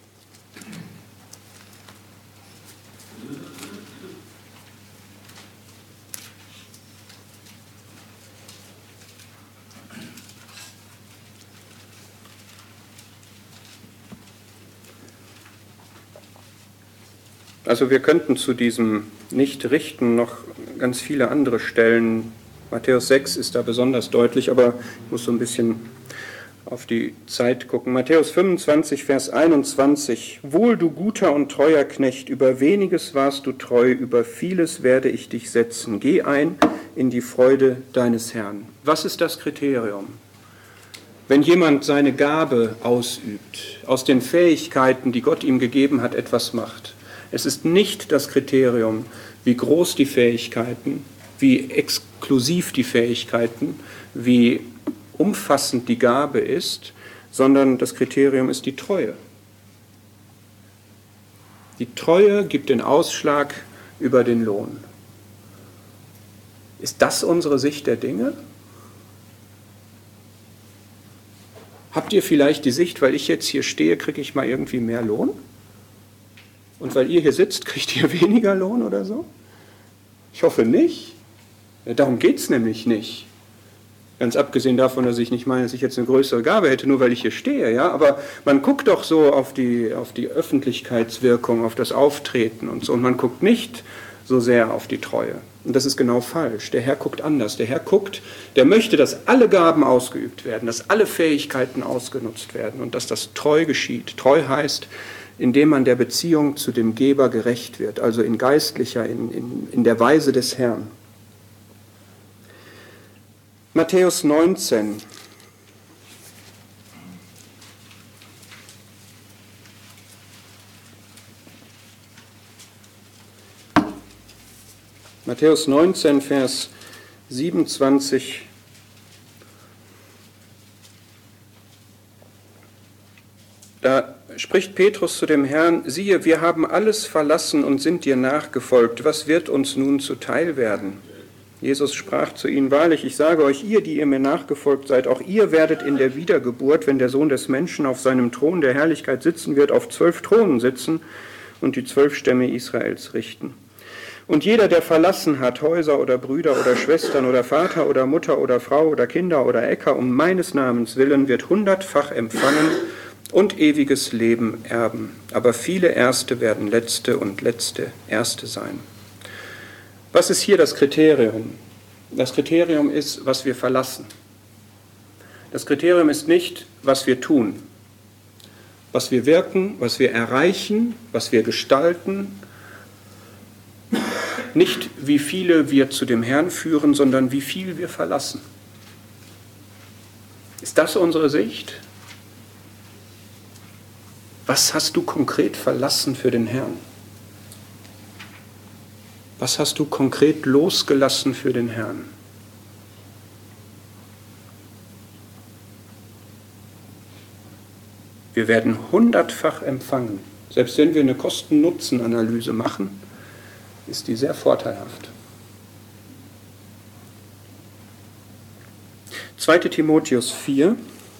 Also wir könnten zu diesem Nicht-Richten noch ganz viele andere Stellen. Matthäus 6 ist da besonders deutlich, aber ich muss so ein bisschen auf die Zeit gucken. Matthäus 25, Vers 21. Wohl, du guter und treuer Knecht, über weniges warst du treu, über vieles werde ich dich setzen. Geh ein in die Freude deines Herrn. Was ist das Kriterium? Wenn jemand seine Gabe ausübt, aus den Fähigkeiten, die Gott ihm gegeben hat, etwas macht. Es ist nicht das Kriterium, wie groß die Fähigkeiten, wie exklusiv die Fähigkeiten, wie umfassend die Gabe ist, sondern das Kriterium ist die Treue. Die Treue gibt den Ausschlag über den Lohn. Ist das unsere Sicht der Dinge? Habt ihr vielleicht die Sicht, weil ich jetzt hier stehe, kriege ich mal irgendwie mehr Lohn? Und weil ihr hier sitzt, kriegt ihr weniger Lohn oder so? Ich hoffe nicht. Ja, darum geht es nämlich nicht. Ganz abgesehen davon, dass ich nicht meine, dass ich jetzt eine größere Gabe hätte, nur weil ich hier stehe. Ja? Aber man guckt doch so auf die Öffentlichkeitswirkung, auf das Auftreten und so. Und man guckt nicht so sehr auf die Treue. Und das ist genau falsch. Der Herr guckt anders. Der Herr guckt, der möchte, dass alle Gaben ausgeübt werden, dass alle Fähigkeiten ausgenutzt werden und dass das treu geschieht. Treu heißt, indem man der Beziehung zu dem Geber gerecht wird, also in geistlicher, in der Weise des Herrn. Matthäus 19. Matthäus 19, Vers 27. Da spricht Petrus zu dem Herrn: Siehe, wir haben alles verlassen und sind dir nachgefolgt. Was wird uns nun zuteil werden? Jesus sprach zu ihnen: Wahrlich, ich sage euch, ihr, die ihr mir nachgefolgt seid, auch ihr werdet in der Wiedergeburt, wenn der Sohn des Menschen auf seinem Thron der Herrlichkeit sitzen wird, auf 12 Thronen sitzen und die 12 Stämme Israels richten. Und jeder, der verlassen hat, Häuser oder Brüder oder Schwestern oder Vater oder Mutter oder Frau oder Kinder oder Äcker, um meines Namens willen, wird 100-fach empfangen und ewiges Leben erben. Aber viele Erste werden Letzte und Letzte Erste sein. Was ist hier das Kriterium? Das Kriterium ist, was wir verlassen. Das Kriterium ist nicht, was wir tun, was wir wirken, was wir erreichen, was wir gestalten. Nicht, wie viele wir zu dem Herrn führen, sondern wie viel wir verlassen. Ist das unsere Sicht? Was hast du konkret verlassen für den Herrn? Was hast du konkret losgelassen für den Herrn? Wir werden 100-fach empfangen. Selbst wenn wir eine Kosten-Nutzen-Analyse machen, ist die sehr vorteilhaft. 2. Timotheus 4.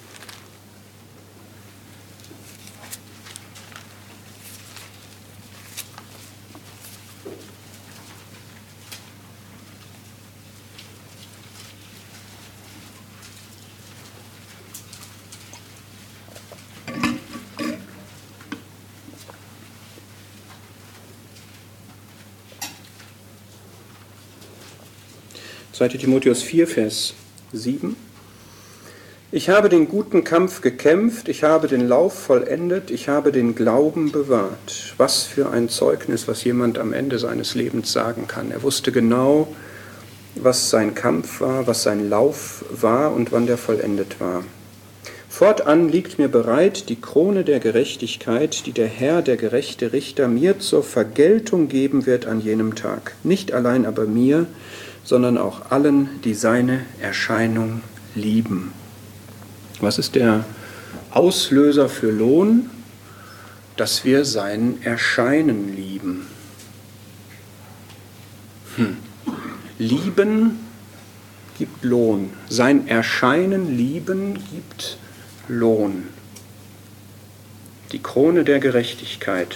Timotheus 4, Vers 7. Ich habe den guten Kampf gekämpft, ich habe den Lauf vollendet, ich habe den Glauben bewahrt. Was für ein Zeugnis, was jemand am Ende seines Lebens sagen kann. Er wusste genau, was sein Kampf war, was sein Lauf war und wann der vollendet war. Fortan liegt mir bereit die Krone der Gerechtigkeit, die der Herr, der gerechte Richter, mir zur Vergeltung geben wird an jenem Tag. Nicht allein aber mir, sondern auch allen, die seine Erscheinung lieben. Was ist der Auslöser für Lohn? Dass wir sein Erscheinen lieben. Lieben gibt Lohn. Sein Erscheinen lieben gibt Lohn. Die Krone der Gerechtigkeit.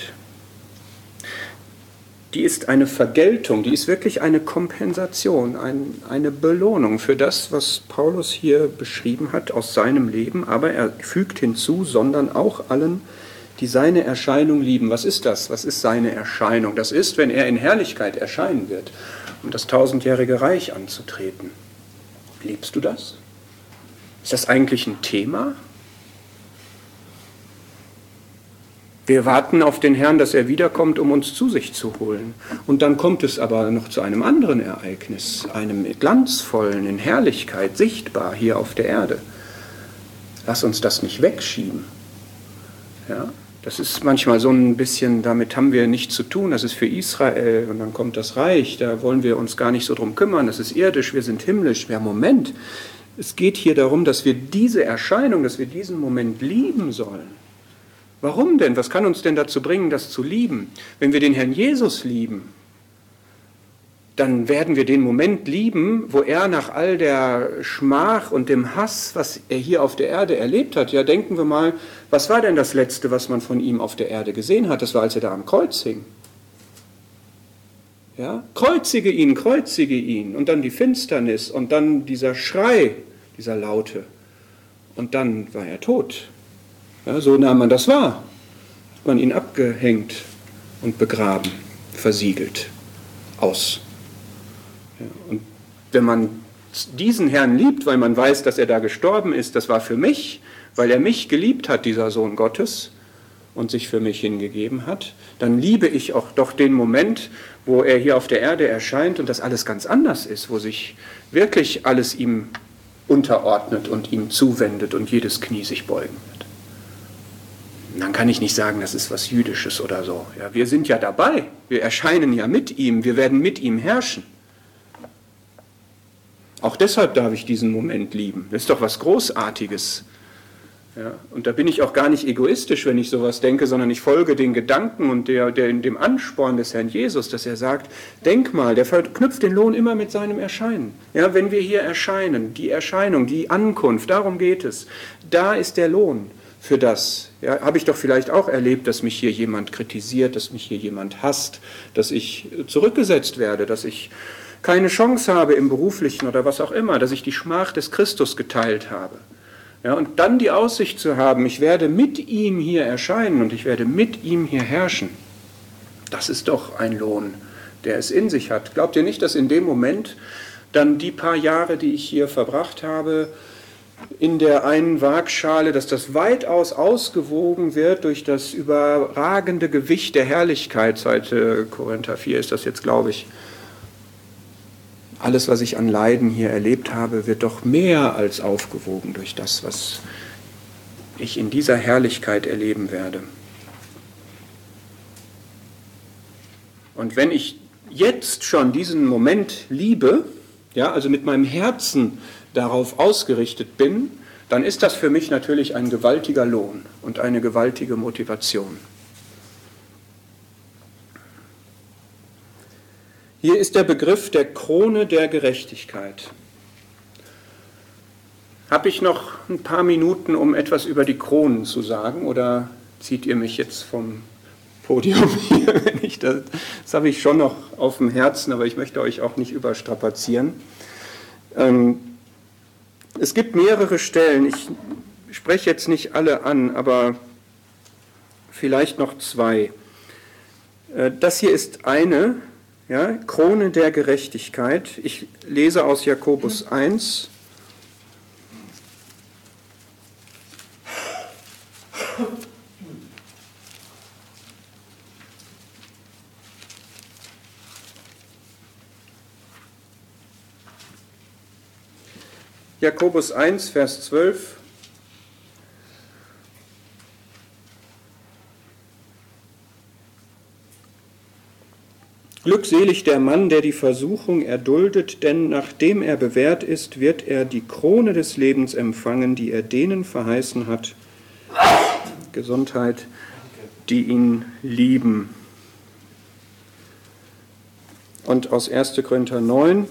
Die ist eine Vergeltung, die ist wirklich eine Kompensation, eine Belohnung für das, was Paulus hier beschrieben hat aus seinem Leben. Aber er fügt hinzu, sondern auch allen, die seine Erscheinung lieben. Was ist das? Was ist seine Erscheinung? Das ist, wenn er in Herrlichkeit erscheinen wird, um das 1000-jährige Reich anzutreten. Liebst du das? Ist das eigentlich ein Thema? Wir warten auf den Herrn, dass er wiederkommt, um uns zu sich zu holen. Und dann kommt es aber noch zu einem anderen Ereignis, einem glanzvollen, in Herrlichkeit, sichtbar hier auf der Erde. Lass uns das nicht wegschieben. Ja, das ist manchmal so ein bisschen, damit haben wir nichts zu tun, das ist für Israel und dann kommt das Reich, da wollen wir uns gar nicht so drum kümmern, das ist irdisch, wir sind himmlisch. Ja, Moment, Es geht hier darum, dass wir diese Erscheinung, dass wir diesen Moment lieben sollen. Warum denn? Was kann uns denn dazu bringen, das zu lieben? Wenn wir den Herrn Jesus lieben, dann werden wir den Moment lieben, wo er nach all der Schmach und dem Hass, was er hier auf der Erde erlebt hat, ja, denken wir mal, was war denn das Letzte, was man von ihm auf der Erde gesehen hat? Das war, als er da am Kreuz hing. Ja, kreuzige ihn, und dann die Finsternis und dann dieser Schrei, dieser Laute, und dann war er tot. Ja, so nahm man das wahr, hat man ihn abgehängt und begraben, versiegelt, aus. Ja, und wenn man diesen Herrn liebt, weil man weiß, dass er da gestorben ist, das war für mich, weil er mich geliebt hat, dieser Sohn Gottes, und sich für mich hingegeben hat, dann liebe ich auch doch den Moment, wo er hier auf der Erde erscheint und das alles ganz anders ist, wo sich wirklich alles ihm unterordnet und ihm zuwendet und jedes Knie sich beugen wird. Und dann kann ich nicht sagen, das ist was Jüdisches oder so. Ja, wir sind ja dabei, wir erscheinen ja mit ihm, wir werden mit ihm herrschen. Auch deshalb darf ich diesen Moment lieben. Das ist doch was Großartiges. Ja, und da bin ich auch gar nicht egoistisch, wenn ich sowas denke, sondern ich folge den Gedanken und dem Ansporn des Herrn Jesus, dass er sagt, denk mal, der verknüpft den Lohn immer mit seinem Erscheinen. Ja, wenn wir hier erscheinen, die Erscheinung, die Ankunft, darum geht es, da ist der Lohn für das. Ja, habe ich doch vielleicht auch erlebt, dass mich hier jemand kritisiert, dass mich hier jemand hasst, dass ich zurückgesetzt werde, dass ich keine Chance habe im Beruflichen oder was auch immer, dass ich die Schmach des Christus geteilt habe. Ja, und dann die Aussicht zu haben, ich werde mit ihm hier erscheinen und ich werde mit ihm hier herrschen, das ist doch ein Lohn, der es in sich hat. Glaubt ihr nicht, dass in dem Moment dann die paar Jahre, die ich hier verbracht habe, in der einen Waagschale, dass das weitaus ausgewogen wird durch das überragende Gewicht der Herrlichkeit, 2. Korinther 4 ist das jetzt, glaube ich. Alles, was ich an Leiden hier erlebt habe, wird doch mehr als aufgewogen durch das, was ich in dieser Herrlichkeit erleben werde. Und wenn ich jetzt schon diesen Moment liebe, ja, also mit meinem Herzen darauf ausgerichtet bin, dann ist das für mich natürlich ein gewaltiger Lohn und eine gewaltige Motivation. Hier ist der Begriff der Krone der Gerechtigkeit. Habe ich noch ein paar Minuten, um etwas über die Kronen zu sagen, oder zieht ihr mich jetzt vom Podium hier? Das habe ich schon noch auf dem Herzen, aber ich möchte euch auch nicht überstrapazieren. Es gibt mehrere Stellen, ich spreche jetzt nicht alle an, aber vielleicht noch zwei. Das hier ist eine, ja, Krone der Gerechtigkeit. Ich lese aus Jakobus 1. Jakobus 1, Vers 12. Glückselig der Mann, der die Versuchung erduldet, denn nachdem er bewährt ist, wird er die Krone des Lebens empfangen, die er denen verheißen hat, Gesundheit, die ihn lieben. Und aus 1. Korinther 9,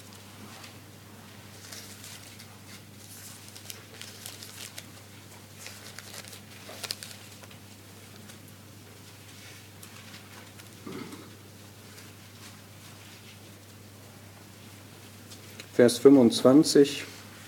Vers 25.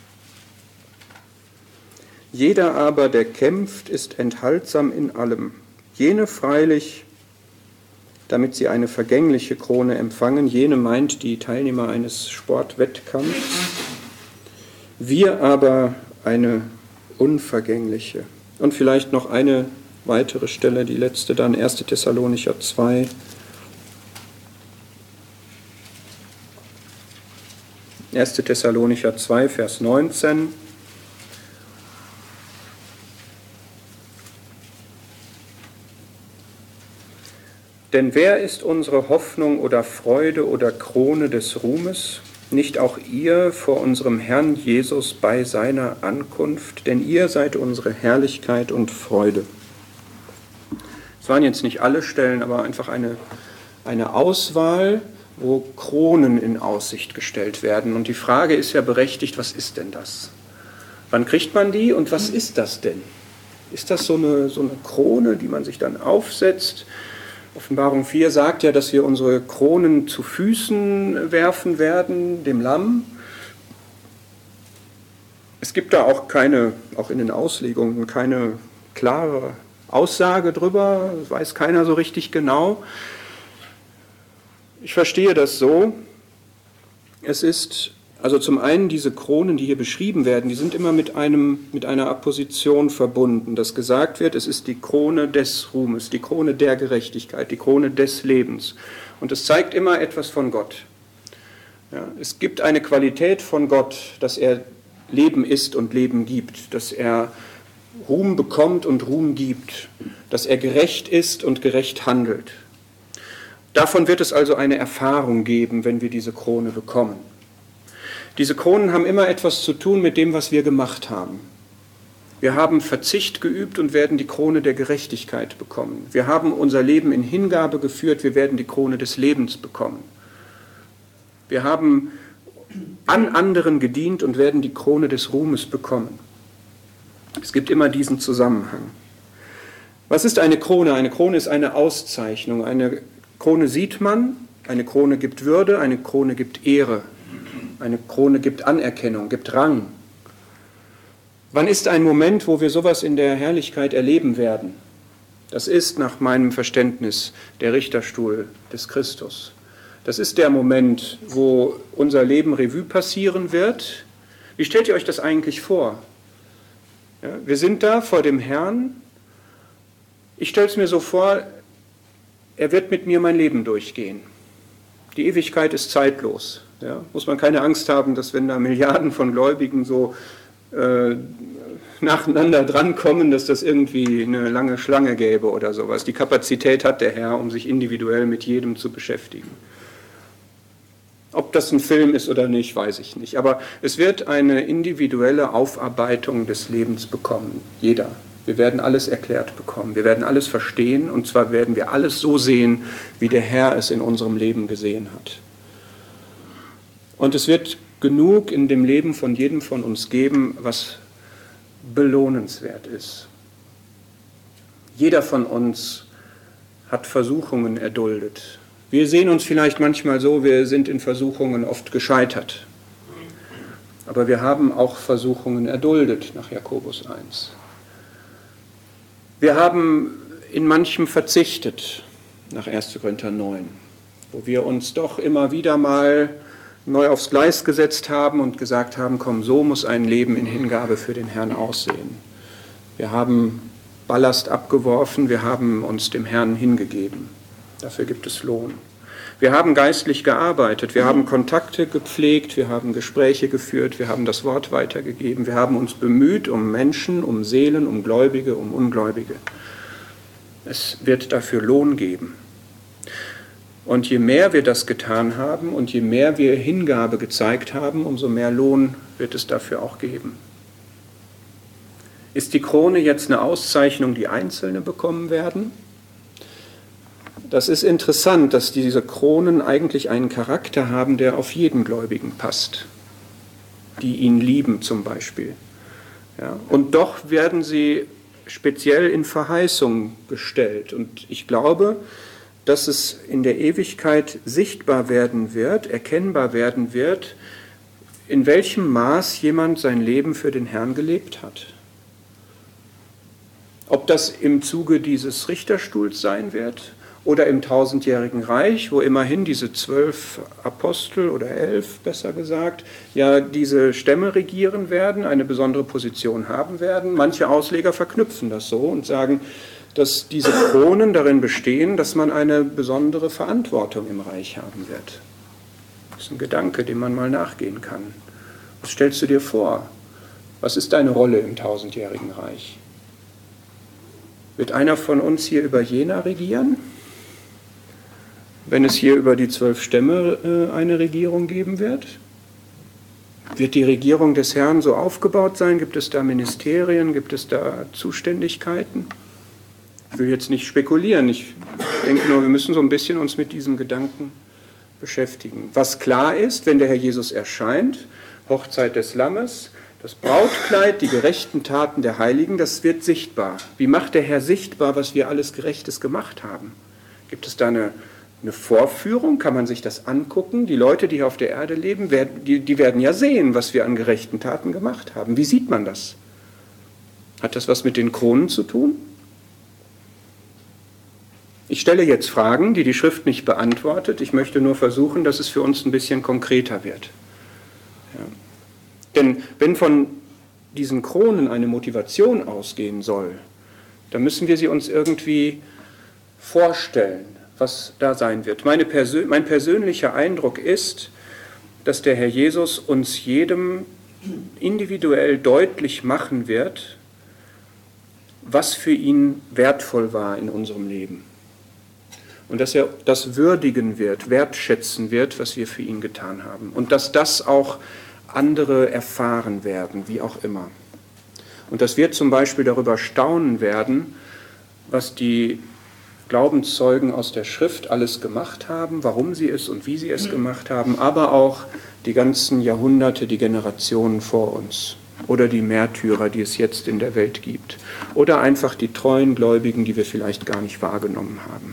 Jeder aber, der kämpft, ist enthaltsam in allem. Jene freilich, damit sie eine vergängliche Krone empfangen, jene meint die Teilnehmer eines Sportwettkampfs, wir aber eine unvergängliche. Und vielleicht noch eine weitere Stelle, die letzte dann, 1. Thessalonicher 2. 1. Thessalonicher 2, Vers 19. Denn wer ist unsere Hoffnung oder Freude oder Krone des Ruhmes? nicht auch ihr vor unserem Herrn Jesus bei seiner Ankunft, denn ihr seid unsere Herrlichkeit und Freude. Es waren jetzt nicht alle Stellen, aber einfach eine Auswahl, wo Kronen in Aussicht gestellt werden. Und die Frage ist ja berechtigt, was ist denn das? Wann kriegt man die und was ist das denn? Ist das so eine Krone, die man sich dann aufsetzt? Offenbarung 4 sagt ja, dass wir unsere Kronen zu Füßen werfen werden, dem Lamm. Es gibt da auch in den Auslegungen, keine klare Aussage drüber, das weiß keiner so richtig genau. Ich verstehe das so, es ist, also zum einen diese Kronen, die hier beschrieben werden, die sind immer mit einer Apposition verbunden, dass gesagt wird, es ist die Krone des Ruhmes, die Krone der Gerechtigkeit, die Krone des Lebens. Und es zeigt immer etwas von Gott. Ja, es gibt eine Qualität von Gott, dass er Leben ist und Leben gibt, dass er Ruhm bekommt und Ruhm gibt, dass er gerecht ist und gerecht handelt. Davon wird es also eine Erfahrung geben, wenn wir diese Krone bekommen. Diese Kronen haben immer etwas zu tun mit dem, was wir gemacht haben. Wir haben Verzicht geübt und werden die Krone der Gerechtigkeit bekommen. Wir haben unser Leben in Hingabe geführt, wir werden die Krone des Lebens bekommen. Wir haben an anderen gedient und werden die Krone des Ruhmes bekommen. Es gibt immer diesen Zusammenhang. Was ist eine Krone? Eine Krone ist eine Auszeichnung. Eine Krone sieht man, eine Krone gibt Würde, eine Krone gibt Ehre. Eine Krone gibt Anerkennung, gibt Rang. Wann ist ein Moment, wo wir sowas in der Herrlichkeit erleben werden? Das ist nach meinem Verständnis der Richterstuhl des Christus. Das ist der Moment, wo unser Leben Revue passieren wird. Wie stellt ihr euch das eigentlich vor? Ja, wir sind da vor dem Herrn. Ich stelle es mir so vor, er wird mit mir mein Leben durchgehen. Die Ewigkeit ist zeitlos. Ja, muss man keine Angst haben, dass wenn da Milliarden von Gläubigen so nacheinander drankommen, dass das irgendwie eine lange Schlange gäbe oder sowas. Die Kapazität hat der Herr, um sich individuell mit jedem zu beschäftigen. Ob das ein Film ist oder nicht, weiß ich nicht. Aber es wird eine individuelle Aufarbeitung des Lebens bekommen. Jeder. Wir werden alles erklärt bekommen. Wir werden alles verstehen. Und zwar werden wir alles so sehen, wie der Herr es in unserem Leben gesehen hat. Und es wird genug in dem Leben von jedem von uns geben, was belohnenswert ist. Jeder von uns hat Versuchungen erduldet. Wir sehen uns vielleicht manchmal so, wir sind in Versuchungen oft gescheitert. Aber wir haben auch Versuchungen erduldet, nach Jakobus 1. Wir haben in manchem verzichtet, nach 1. Korinther 9, wo wir uns doch immer wieder mal neu aufs Gleis gesetzt haben und gesagt haben, komm, so muss ein Leben in Hingabe für den Herrn aussehen. Wir haben Ballast abgeworfen, wir haben uns dem Herrn hingegeben. Dafür gibt es Lohn. Wir haben geistlich gearbeitet, wir haben Kontakte gepflegt, wir haben Gespräche geführt, wir haben das Wort weitergegeben, wir haben uns bemüht um Menschen, um Seelen, um Gläubige, um Ungläubige. Es wird dafür Lohn geben. Und je mehr wir das getan haben und je mehr wir Hingabe gezeigt haben, umso mehr Lohn wird es dafür auch geben. Ist die Krone jetzt eine Auszeichnung, die Einzelne bekommen werden? Das ist interessant, dass diese Kronen eigentlich einen Charakter haben, der auf jeden Gläubigen passt, die ihn lieben zum Beispiel. Ja, und doch werden sie speziell in Verheißung gestellt. Und ich glaube, dass es in der Ewigkeit sichtbar werden wird, erkennbar werden wird, in welchem Maß jemand sein Leben für den Herrn gelebt hat. Ob das im Zuge dieses Richterstuhls sein wird oder im 1000-jährigen Reich, wo immerhin diese 12 Apostel oder 11, besser gesagt, ja diese Stämme regieren werden, eine besondere Position haben werden. Manche Ausleger verknüpfen das so und sagen, dass diese Kronen darin bestehen, dass man eine besondere Verantwortung im Reich haben wird. Das ist ein Gedanke, dem man mal nachgehen kann. Was stellst du dir vor? Was ist deine Rolle im 1000-jährigen Reich? Wird einer von uns hier über Jena regieren? Wenn es hier über die 12 Stämme eine Regierung geben wird? Wird die Regierung des Herrn so aufgebaut sein? Gibt es da Ministerien? Gibt es da Zuständigkeiten? Ich will jetzt nicht spekulieren. Ich denke nur, wir müssen so ein bisschen uns mit diesem Gedanken beschäftigen. Was klar ist, wenn der Herr Jesus erscheint, Hochzeit des Lammes, das Brautkleid, die gerechten Taten der Heiligen, das wird sichtbar. Wie macht der Herr sichtbar, was wir alles Gerechtes gemacht haben? Gibt es da eine Vorführung? Kann man sich das angucken? Die Leute, die hier auf der Erde leben, die werden ja sehen, was wir an gerechten Taten gemacht haben. Wie sieht man das? Hat das was mit den Kronen zu tun? Ich stelle jetzt Fragen, die die Schrift nicht beantwortet. Ich möchte nur versuchen, dass es für uns ein bisschen konkreter wird. Ja. Denn wenn von diesen Kronen eine Motivation ausgehen soll, dann müssen wir sie uns irgendwie vorstellen, was da sein wird. Mein persönlicher Eindruck ist, dass der Herr Jesus uns jedem individuell deutlich machen wird, was für ihn wertvoll war in unserem Leben. Und dass er das würdigen wird, wertschätzen wird, was wir für ihn getan haben. Und dass das auch andere erfahren werden, wie auch immer. Und dass wir zum Beispiel darüber staunen werden, was die Glaubenszeugen aus der Schrift alles gemacht haben, warum sie es und wie sie es gemacht haben, aber auch die ganzen Jahrhunderte, die Generationen vor uns oder die Märtyrer, die es jetzt in der Welt gibt oder einfach die treuen Gläubigen, die wir vielleicht gar nicht wahrgenommen haben.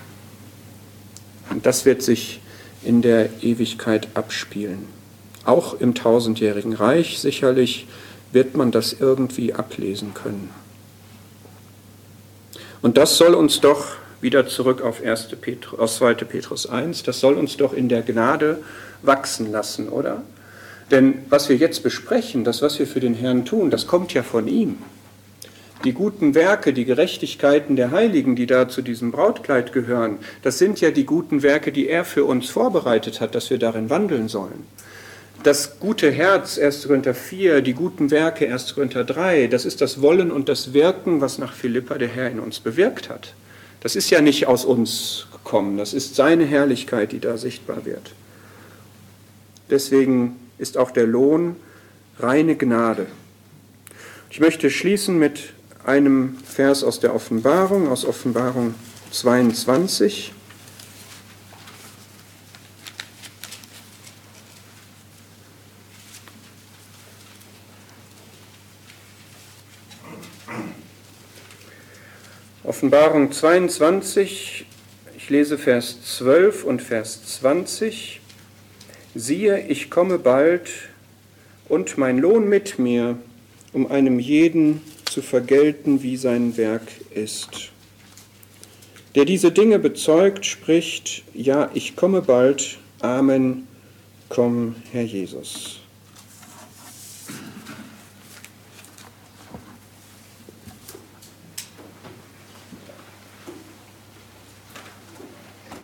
Und das wird sich in der Ewigkeit abspielen. Auch im tausendjährigen Reich sicherlich wird man das irgendwie ablesen können. Und das soll uns doch, wieder zurück auf 2. Petrus 1, das soll uns doch in der Gnade wachsen lassen, oder? Denn was wir jetzt besprechen, das, was wir für den Herrn tun, das kommt ja von ihm. Die guten Werke, die Gerechtigkeiten der Heiligen, die da zu diesem Brautkleid gehören, das sind ja die guten Werke, die er für uns vorbereitet hat, dass wir darin wandeln sollen. Das gute Herz, 1. Korinther 4, die guten Werke, 1. Korinther 3, das ist das Wollen und das Wirken, was nach Philippa der Herr in uns bewirkt hat. Das ist ja nicht aus uns gekommen, das ist seine Herrlichkeit, die da sichtbar wird. Deswegen ist auch der Lohn reine Gnade. Ich möchte schließen mit einem Vers aus der Offenbarung, aus Offenbarung 22. Offenbarung 22, ich lese Vers 12 und Vers 20. Siehe, ich komme bald und mein Lohn mit mir, um einem jeden zu vergelten, wie sein Werk ist. Der diese Dinge bezeugt, spricht, ja, ich komme bald. Amen. Komm, Herr Jesus.